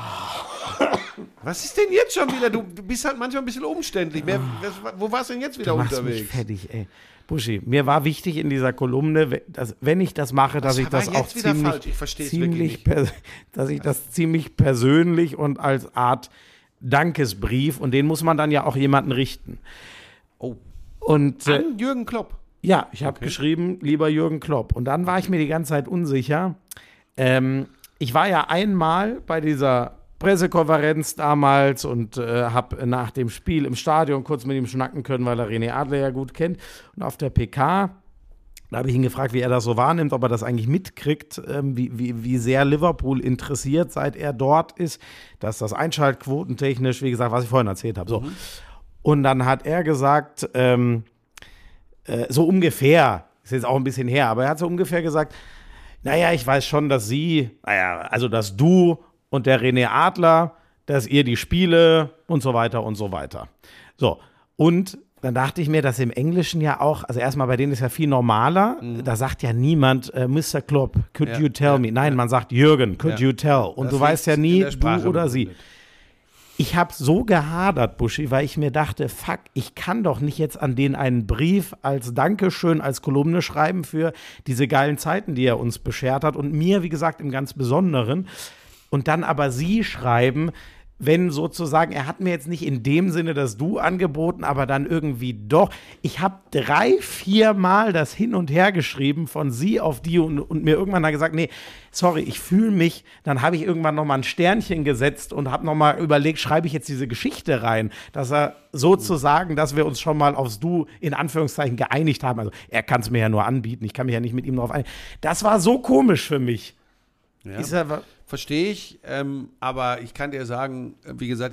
Was ist denn jetzt schon wieder? Du bist halt manchmal ein bisschen umständlich. Wo warst du denn jetzt wieder du machst mich unterwegs? fertig, ey. Buschi, mir war wichtig in dieser Kolumne, dass, wenn ich das mache, dass ich war das jetzt auch wieder ziemlich, falsch. Ich verstehe es ziemlich wirklich dass ich das ziemlich persönlich und als Art Dankesbrief, und den muss man dann ja auch jemanden richten. Oh. Und An Jürgen Klopp. ja, ich habe geschrieben, lieber Jürgen Klopp. Und dann war ich mir die ganze Zeit unsicher. Ich war ja einmal bei dieser Pressekonferenz damals und habe nach dem Spiel im Stadion kurz mit ihm schnacken können, weil er René Adler ja gut kennt. Und auf der PK, da habe ich ihn gefragt, wie er das so wahrnimmt, ob er das eigentlich mitkriegt, wie sehr Liverpool interessiert, seit er dort ist, dass das einschaltquotentechnisch, wie gesagt, was ich vorhin erzählt habe. So. Und dann hat er gesagt, so ungefähr, ist jetzt auch ein bisschen her, aber er hat so ungefähr gesagt, naja, ich weiß schon, dass dass du und der René Adler, dass ihr die Spiele und so weiter und so weiter. So, und dann dachte ich mir, dass im Englischen ja auch, also erstmal bei denen ist ja viel normaler, da sagt ja niemand, Mr. Klopp, could Ja, you tell me? Nein, man sagt Jürgen, could Ja. you tell? Und Das du weißt ja liegt nie, in der Sprache du oder sie. begründet. Ich habe so gehadert, Buschi, weil ich mir dachte, fuck, ich kann doch nicht jetzt an den einen Brief als Dankeschön, als Kolumne schreiben für diese geilen Zeiten, die er uns beschert hat und mir, wie gesagt, im ganz Besonderen. Und dann aber sie schreiben, wenn sozusagen, er hat mir jetzt nicht in dem Sinne das Du angeboten, aber dann irgendwie doch. Ich habe 3-4 Mal das hin und her geschrieben von sie auf die und mir irgendwann dann gesagt, nee, sorry, ich fühle mich, dann habe ich irgendwann nochmal ein Sternchen gesetzt und habe nochmal überlegt, schreibe ich jetzt diese Geschichte rein, dass er sozusagen, dass wir uns schon mal aufs Du in Anführungszeichen geeinigt haben. Also er kann es mir ja nur anbieten, ich kann mich ja nicht mit ihm drauf einigen. Das war so komisch für mich. Ja. Ist aber, Verstehe ich, aber ich kann dir sagen, wie gesagt, ich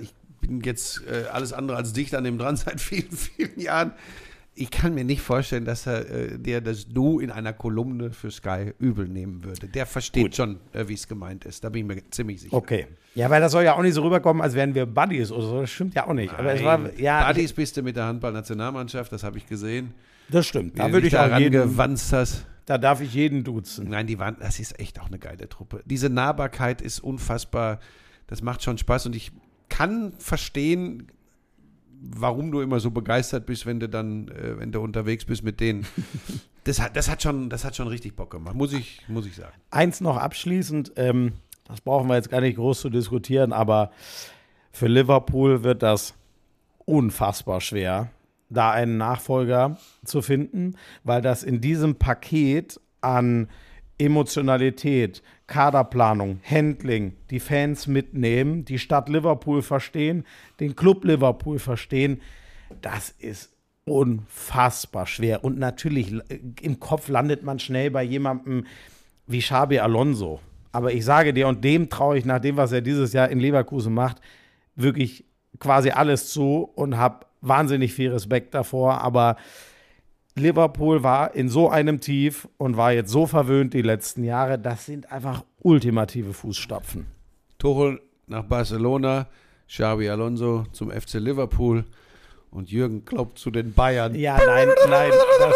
bin jetzt alles andere als dicht an dem dran seit vielen, vielen Jahren. Ich kann mir nicht vorstellen, dass er dir das Du in einer Kolumne für Sky übel nehmen würde. Der versteht schon, wie es gemeint ist. Da bin ich mir ziemlich sicher. Okay. Ja, weil das soll ja auch nicht so rüberkommen, als wären wir Buddies oder so. Das stimmt ja auch nicht. Nein, Aber es war, ja, Buddies bist du mit der Handballnationalmannschaft, das habe ich gesehen. das stimmt. Wie Da du würde dich ich auch daran jeden, gewanzt hast. da darf ich jeden duzen. Nein, das ist echt auch eine geile Truppe. Diese Nahbarkeit ist unfassbar. Das macht schon Spaß und ich kann verstehen, warum du immer so begeistert bist, wenn du unterwegs bist mit denen. Das hat schon richtig Bock gemacht, muss ich sagen. Eins noch abschließend, das brauchen wir jetzt gar nicht groß zu diskutieren, aber für Liverpool wird das unfassbar schwer, da einen Nachfolger zu finden, weil das in diesem Paket an Emotionalität, Kaderplanung, Handling, die Fans mitnehmen, die Stadt Liverpool verstehen, den Club Liverpool verstehen, das ist unfassbar schwer. Und natürlich, im Kopf landet man schnell bei jemandem wie Xabi Alonso. Aber ich sage dir, und dem traue ich nach dem, was er dieses Jahr in Leverkusen macht, wirklich quasi alles zu und habe wahnsinnig viel Respekt davor. Aber Liverpool war in so einem Tief und war jetzt so verwöhnt die letzten Jahre. Das sind einfach ultimative Fußstapfen. Tuchel nach Barcelona, Xabi Alonso zum FC Liverpool und Jürgen Klopp zu den Bayern. Ja, nein, das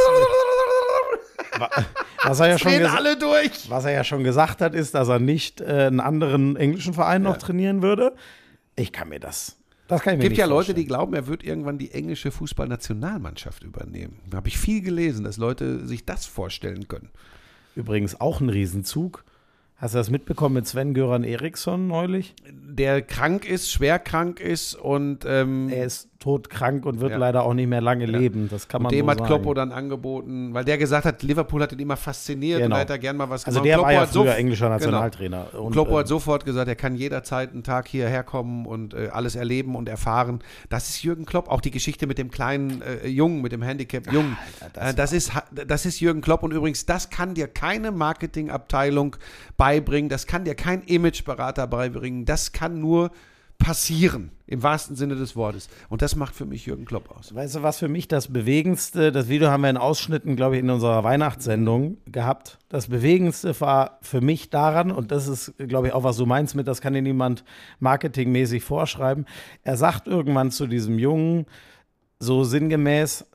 was er ja schon alle durch. Was er ja schon gesagt hat, ist, dass er nicht einen anderen englischen Verein noch trainieren würde. Ich kann mir das kann ich mir Es gibt nicht ja Leute, vorstellen. die glauben, er wird irgendwann die englische Fußballnationalmannschaft übernehmen. Da habe ich viel gelesen, dass Leute sich das vorstellen können. Übrigens auch ein Riesenzug. Hast du das mitbekommen mit Sven-Göran Eriksson neulich? Der krank ist, schwer krank ist und Er ist todkrank und wird leider auch nicht mehr lange leben. Das kann man dem so hat sagen. Kloppo dann angeboten, weil der gesagt hat, Liverpool hat ihn immer fasziniert und Genau. da hätte er gern mal was Also gemacht. der Kloppo war ja hat früher englischer Nationaltrainer. Genau. Und, Kloppo hat sofort gesagt, er kann jederzeit einen Tag hierher kommen und alles erleben und erfahren. Das ist Jürgen Klopp. Auch die Geschichte mit dem kleinen Jungen, mit dem Handicap-Jungen. Das ist Jürgen Klopp. Und übrigens, das kann dir keine Marketingabteilung beibringen. Das kann dir kein Imageberater beibringen. Das kann nur passieren, im wahrsten Sinne des Wortes. Und das macht für mich Jürgen Klopp aus. Weißt du, was für mich das Bewegendste, das Video haben wir in Ausschnitten, glaube ich, in unserer Weihnachtssendung gehabt. Das Bewegendste war für mich daran, und das ist, glaube ich, auch was du meinst mit, das kann dir niemand marketingmäßig vorschreiben. Er sagt irgendwann zu diesem Jungen, so sinngemäß,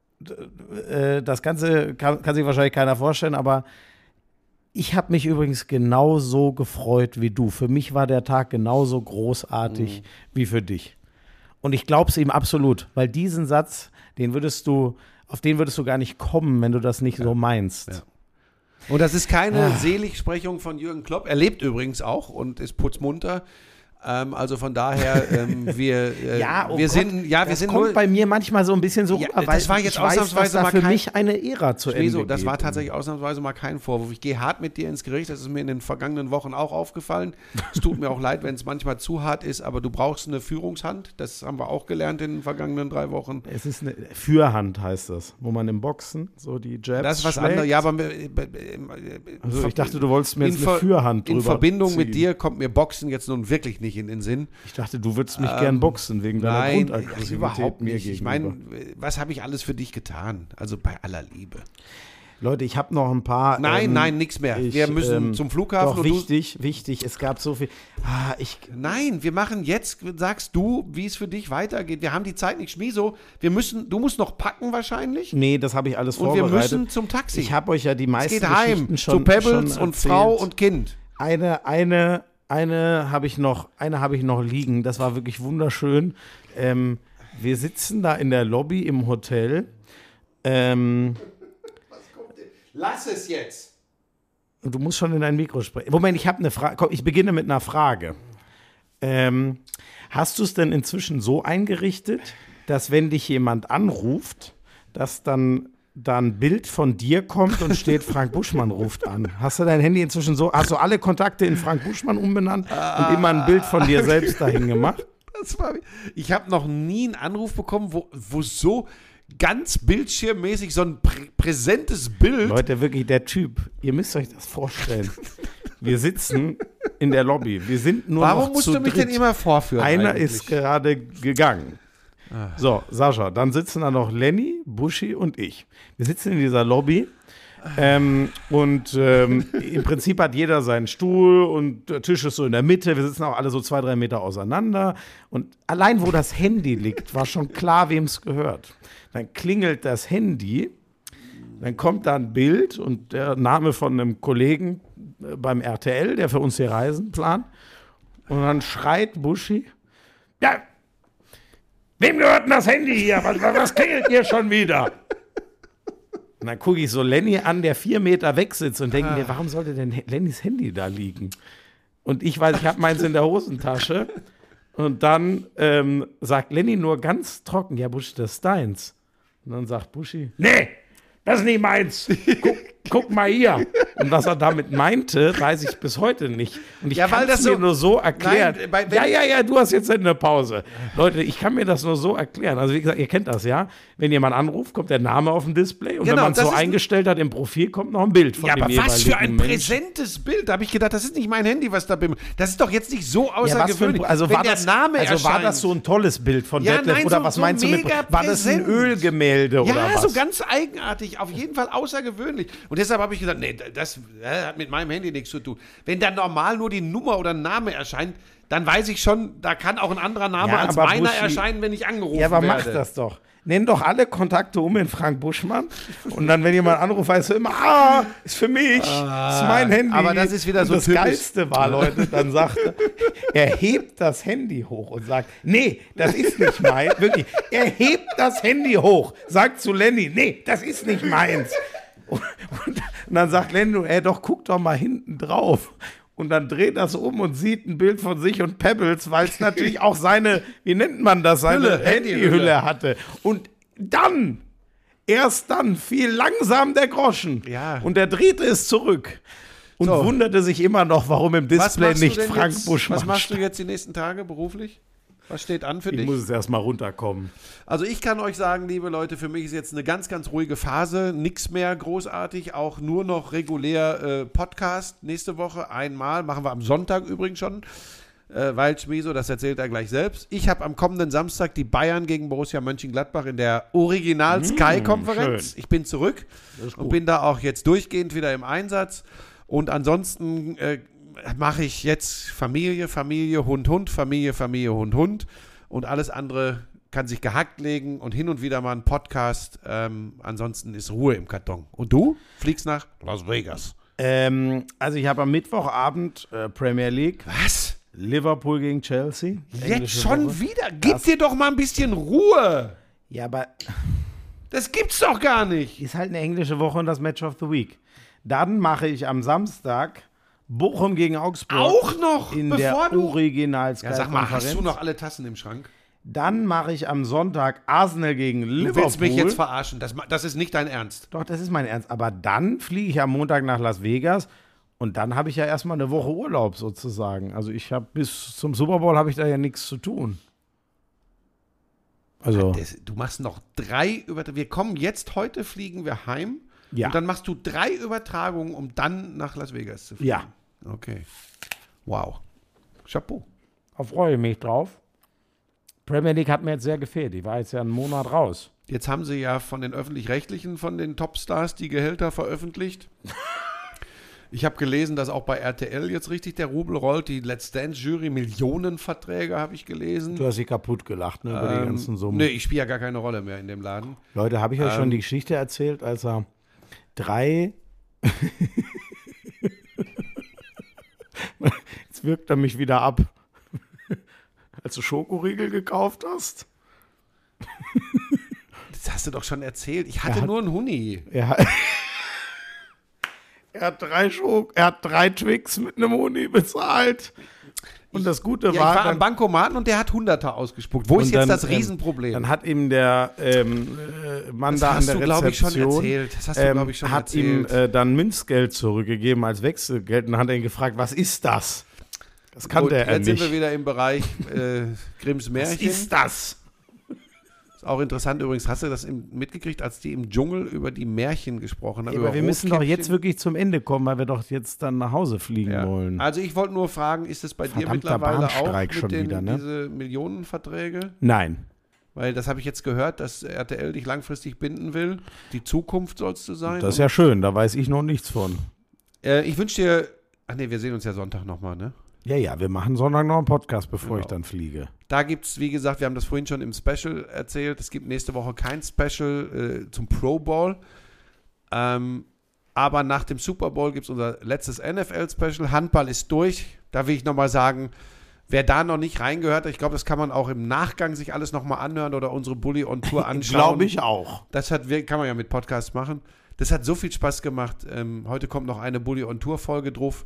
das Ganze kann sich wahrscheinlich keiner vorstellen, aber ich habe mich übrigens genauso gefreut wie du. Für mich war der Tag genauso großartig wie für dich. Und ich glaube es ihm absolut, weil diesen Satz, auf den würdest du gar nicht kommen, wenn du das nicht so meinst. Ja. Und das ist keine Seligsprechung von Jürgen Klopp. Er lebt übrigens auch und ist putzmunter. Also von daher, wir sind kommt nur bei mir manchmal so ein bisschen so rüber, weil das war jetzt ich weiß, ausnahmsweise dass da mal für kein- mich eine Ära zu Ende Schmeso, das geht. war tatsächlich ausnahmsweise mal kein Vorwurf. Ich gehe hart mit dir ins Gericht, das ist mir in den vergangenen Wochen auch aufgefallen. Es tut mir auch leid, wenn es manchmal zu hart ist, aber du brauchst eine Führungshand. Das haben wir auch gelernt in den vergangenen 3 Wochen. Es ist eine Fürhand, heißt das, wo man im Boxen so die Jabs Das ist was schlägt. anderes. Ja, aber Also ich dachte, du wolltest mir jetzt eine Fürhand drüber in Verbindung ziehen. mit dir kommt mir Boxen jetzt nun wirklich nicht in den Sinn. Ich dachte, du würdest mich gern boxen, wegen deiner Nein, Grundaggressivität überhaupt mir nicht. Ich gegenüber. meine, was habe ich alles für dich getan? Also bei aller Liebe. Leute, ich habe noch ein paar... Nein, nichts mehr. Wir müssen zum Flughafen. Doch, und wichtig, es gab so viel... Nein, wir machen jetzt, sagst du, wie es für dich weitergeht. Wir haben die Zeit nicht, Schmieso. Du musst noch packen wahrscheinlich. Nee, das habe ich alles Und wir vorbereitet. müssen zum Taxi. Ich habe euch ja die Es meisten geht heim Geschichten zu schon Pebbles schon und erzählt. Frau und Kind. Eine habe ich noch liegen. Das war wirklich wunderschön. Wir sitzen da in der Lobby im Hotel. Lass es jetzt. Du musst schon in dein Mikro sprechen. Moment, ich habe eine Frage. Komm, ich beginne mit einer Frage. Hast du es denn inzwischen so eingerichtet, dass wenn dich jemand anruft, dass dann ein Bild von dir kommt und steht, Frank Buschmann ruft an? Hast du dein Handy inzwischen so, hast du alle Kontakte in Frank Buschmann umbenannt und immer ein Bild von dir selbst dahin gemacht? Ich habe noch nie einen Anruf bekommen, wo so ganz bildschirmmäßig so ein präsentes Bild. Leute, wirklich, der Typ, ihr müsst euch das vorstellen. Wir sitzen in der Lobby. Wir sind nur Warum noch musst zu du mich dritt. denn immer vorführen? Einer eigentlich? ist gerade gegangen. So, Sascha, dann sitzen da noch Lenny, Buschi und ich. Wir sitzen in dieser Lobby im Prinzip hat jeder seinen Stuhl und der Tisch ist so in der Mitte. Wir sitzen auch alle so 2-3 Meter auseinander. Und allein, wo das Handy liegt, war schon klar, wem es gehört. Dann klingelt das Handy, dann kommt da ein Bild und der Name von einem Kollegen beim RTL, der für uns hier Reisen plant. Und dann schreit Buschi, ja, wem gehört denn das Handy hier? Was klingelt hier schon wieder? Und dann gucke ich so Lenny an, der 4 Meter weg sitzt und denke mir, warum sollte denn Lennys Handy da liegen? Und ich weiß, ich habe meins in der Hosentasche. Und dann sagt Lenny nur ganz trocken, ja Buschi, das ist deins. Und dann sagt Buschi, nee, das ist nicht meins. Guck mal hier. Und was er damit meinte, weiß ich bis heute nicht. Und ich kann es mir nur so erklären. Nein, du hast jetzt eine Pause. Leute, ich kann mir das nur so erklären. Also wie gesagt, ihr kennt das, ja? Wenn jemand anruft, kommt der Name auf dem Display und wenn man es so eingestellt hat im Profil, kommt noch ein Bild von dem jeweiligen Ja, aber was für ein Mensch. präsentes Bild. Da habe ich gedacht, das ist nicht mein Handy, was da bin. Das ist doch jetzt nicht so außergewöhnlich. War das so ein tolles Bild von Detlef? Oder was meinst du mit? War das ein Ölgemälde oder was? Ja, so ganz eigenartig. Auf jeden Fall außergewöhnlich. Und deshalb habe ich gesagt, nee, das hat mit meinem Handy nichts zu tun. Wenn da normal nur die Nummer oder ein Name erscheint, dann weiß ich schon, da kann auch ein anderer Name als meiner erscheinen, wenn ich angerufen werde. Ja, aber mach das doch. Nenn doch alle Kontakte in Frank Buschmann und dann, wenn jemand anruft, weißt du immer, ist für mich, ist mein Handy. Aber das ist wieder so das typisch. Geilste war, Leute, dann sagt er hebt das Handy hoch und sagt, nee, das ist nicht mein, wirklich, er hebt das Handy hoch, sagt zu Lenny, nee, das ist nicht meins. Und dann sagt Lenny, doch, guck doch mal hinten drauf. Und dann dreht das um und sieht ein Bild von sich und Pebbles, weil es natürlich auch seine, wie nennt man das, seine Handyhülle hatte. Und dann, erst dann, fiel langsam der Groschen. Ja. Und er drehte es zurück und wunderte sich immer noch, warum im Display nicht Frank Buschmann Was machst du jetzt die nächsten Tage beruflich? Was steht an für dich? Ich muss es erst mal runterkommen. Also ich kann euch sagen, liebe Leute, für mich ist jetzt eine ganz, ganz ruhige Phase. Nichts mehr großartig, auch nur noch regulär Podcast. Nächste Woche einmal, machen wir am Sonntag übrigens schon, weil Schmieso, das erzählt er gleich selbst. Ich habe am kommenden Samstag die Bayern gegen Borussia Mönchengladbach in der Original-Sky-Konferenz. Ich bin zurück und bin da auch jetzt durchgehend wieder im Einsatz. Und ansonsten mache ich jetzt Familie, Hund, Familie, Hund. Und alles andere kann sich gehackt legen und hin und wieder mal ein Podcast. Ansonsten ist Ruhe im Karton. Und du fliegst nach Las Vegas. Also ich habe am Mittwochabend Premier League. Was? Liverpool gegen Chelsea. Jetzt schon wieder? Gib dir doch mal ein bisschen Ruhe. Ja, aber Das gibt's doch gar nicht. ist halt eine englische Woche und das Match of the Week. Dann mache ich am Samstag Bochum gegen Augsburg. Auch noch, in bevor der Original-Sky Ja, sag mal, hast Konferenz. du noch alle Tassen im Schrank? Dann mache ich am Sonntag Arsenal gegen Liverpool. Du willst mich jetzt verarschen. Das ist nicht dein Ernst. Doch, das ist mein Ernst. Aber dann fliege ich am Montag nach Las Vegas und dann habe ich ja erstmal eine Woche Urlaub sozusagen. Also ich habe bis zum Super Bowl habe ich da ja nichts zu tun. Also Du machst noch 3 Wir kommen jetzt, heute fliegen wir heim. Ja. Und dann machst du 3 Übertragungen, um dann nach Las Vegas zu fliegen. Ja. Okay. Wow. Chapeau. da freue ich mich drauf. Premier League hat mir jetzt sehr gefehlt. Die war jetzt ja einen Monat raus. Jetzt haben sie ja von den Öffentlich-Rechtlichen, von den Topstars, die Gehälter veröffentlicht. Ich habe gelesen, dass auch bei RTL jetzt richtig der Rubel rollt. Die Let's Dance-Jury, Millionenverträge habe ich gelesen. Du hast sie kaputt gelacht, ne, über die ganzen Summen. Nee, ich spiele ja gar keine Rolle mehr in dem Laden. Leute, habe ich euch schon die Geschichte erzählt, als er 3... Jetzt wirkt er mich wieder ab. Als du Schokoriegel gekauft hast? Das hast du doch schon erzählt. Ich hatte nur einen Huni. Er hat 3 Twix mit einem Huni bezahlt. Und das Gute Ich war, war am Bankomaten und der hat Hunderter ausgespuckt. Wo ist jetzt das Riesenproblem? Dann hat ihm der Mann Das da an hast der du, glaube ich, schon Rezeption erzählt. Das hast du, glaube ich, schon hat ihm erzählt. dann Münzgeld zurückgegeben als Wechselgeld. Und dann hat er ihn gefragt, was ist das? Das kannte Gut, er jetzt sind wir nicht. wieder im Bereich Grimms Was Märchen. ist das? Ist auch interessant übrigens, hast du das mitgekriegt, als die im Dschungel über die Märchen gesprochen haben? Ja, über aber wir müssen doch Rotkäppchen? jetzt wirklich zum Ende kommen, weil wir doch jetzt dann nach Hause fliegen Ja. wollen. Also ich wollte nur fragen, ist es bei dir Verdammter mittlerweile auch Bahnstreik mit schon wieder, ne? diese Millionenverträge? Nein. Weil das habe ich jetzt gehört, dass RTL dich langfristig binden will. Die Zukunft sollst du sein. Das ist ja schön, da weiß ich noch nichts von. Ich wünsche dir, ach nee, wir sehen uns ja Sonntag nochmal, ne? Ja, wir machen Sonntag noch einen Podcast, bevor Genau. ich dann fliege. Da gibt es, wie gesagt, wir haben das vorhin schon im Special erzählt, es gibt nächste Woche kein Special zum Pro Bowl. Aber nach dem Super Bowl gibt es unser letztes NFL-Special. Handball ist durch. Da will ich nochmal sagen, wer da noch nicht reingehört hat, ich glaube, das kann man auch im Nachgang sich alles nochmal anhören oder unsere Bully on Tour anschauen. Glaube ich auch. Kann man ja mit Podcasts machen. Das hat so viel Spaß gemacht. Heute kommt noch eine Bully on Tour Folge drauf.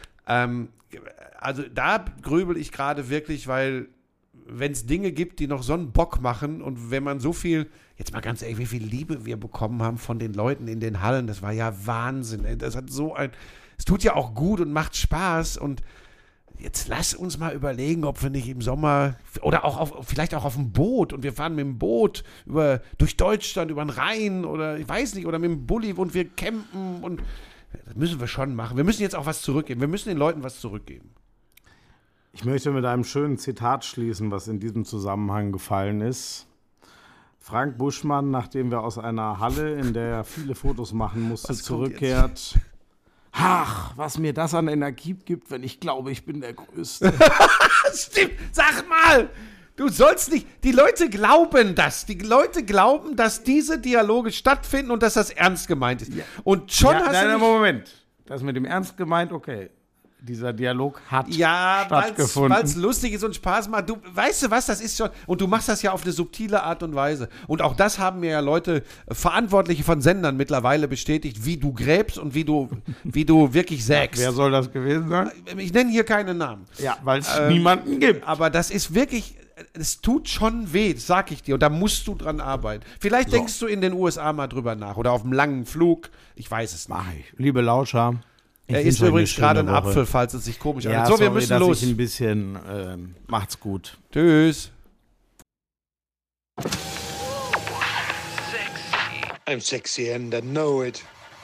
Also da grübel ich gerade wirklich, weil wenn es Dinge gibt, die noch so einen Bock machen und wenn man so viel, jetzt mal ganz ehrlich, wie viel Liebe wir bekommen haben von den Leuten in den Hallen, das war ja Wahnsinn. Ey. Das hat es tut ja auch gut und macht Spaß und jetzt lass uns mal überlegen, ob wir nicht im Sommer oder auch vielleicht auch auf dem Boot und wir fahren mit dem Boot durch Deutschland, über den Rhein oder ich weiß nicht, oder mit dem Bulli und wir campen und das müssen wir schon machen. Wir müssen jetzt auch was zurückgeben. Wir müssen den Leuten was zurückgeben. Ich möchte mit einem schönen Zitat schließen, was in diesem Zusammenhang gefallen ist. Frank Buschmann, nachdem wir aus einer Halle, in der er viele Fotos machen musste, Was kommt zurückkehrt. Ach, was mir das an Energie gibt, wenn ich glaube, ich bin der Größte. Stimmt, sag mal! Du sollst nicht, die Leute glauben das. Die Leute glauben, dass diese Dialoge stattfinden und dass das ernst gemeint ist. Ja. Und schon hast du nicht, Moment. Das mit dem Ernst gemeint, okay. Dieser Dialog hat stattgefunden. Weil es lustig ist und Spaß macht. Du, weißt du was, das ist schon, und du machst das ja auf eine subtile Art und Weise. Und auch das haben mir ja Leute, Verantwortliche von Sendern mittlerweile bestätigt, wie du gräbst und wie du wirklich sägst. Wer soll das gewesen sein? Ich nenne hier keine Namen. Ja, weil es niemanden gibt. Aber das ist wirklich, es tut schon weh, das sag ich dir. Und da musst du dran arbeiten. Vielleicht denkst du in den USA mal drüber nach oder auf einem langen Flug. Ich weiß es nicht. Mach ich. Liebe Lauscher. Er isst übrigens gerade einen Apfel, falls es sich komisch anhört. So, wir müssen dass los. Ich ein bisschen, macht's gut. Tschüss. I'm sexy and I know it.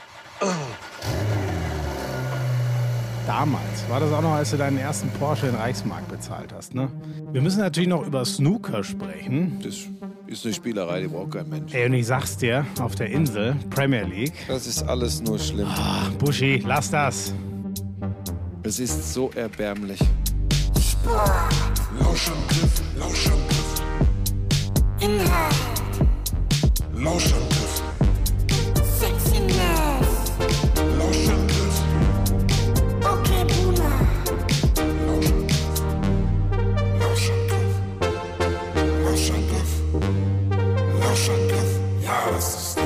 Damals war das auch noch, als du deinen ersten Porsche in Reichsmark bezahlt hast, ne? Wir müssen natürlich noch über Snooker sprechen. Das ist eine Spielerei, die braucht kein Mensch. Ey, und ich sag's dir, auf der Insel, Premier League. Das ist alles nur schlimm. Buschi, lass das. Es ist so erbärmlich. Lauschangriff, Lauschangriff. Inhalt, Lauschangriff, Sexiness, Lauschangriff, okay, Buna, Lauschangriff, Lauschangriff, Lauschangriff. Ja, das ist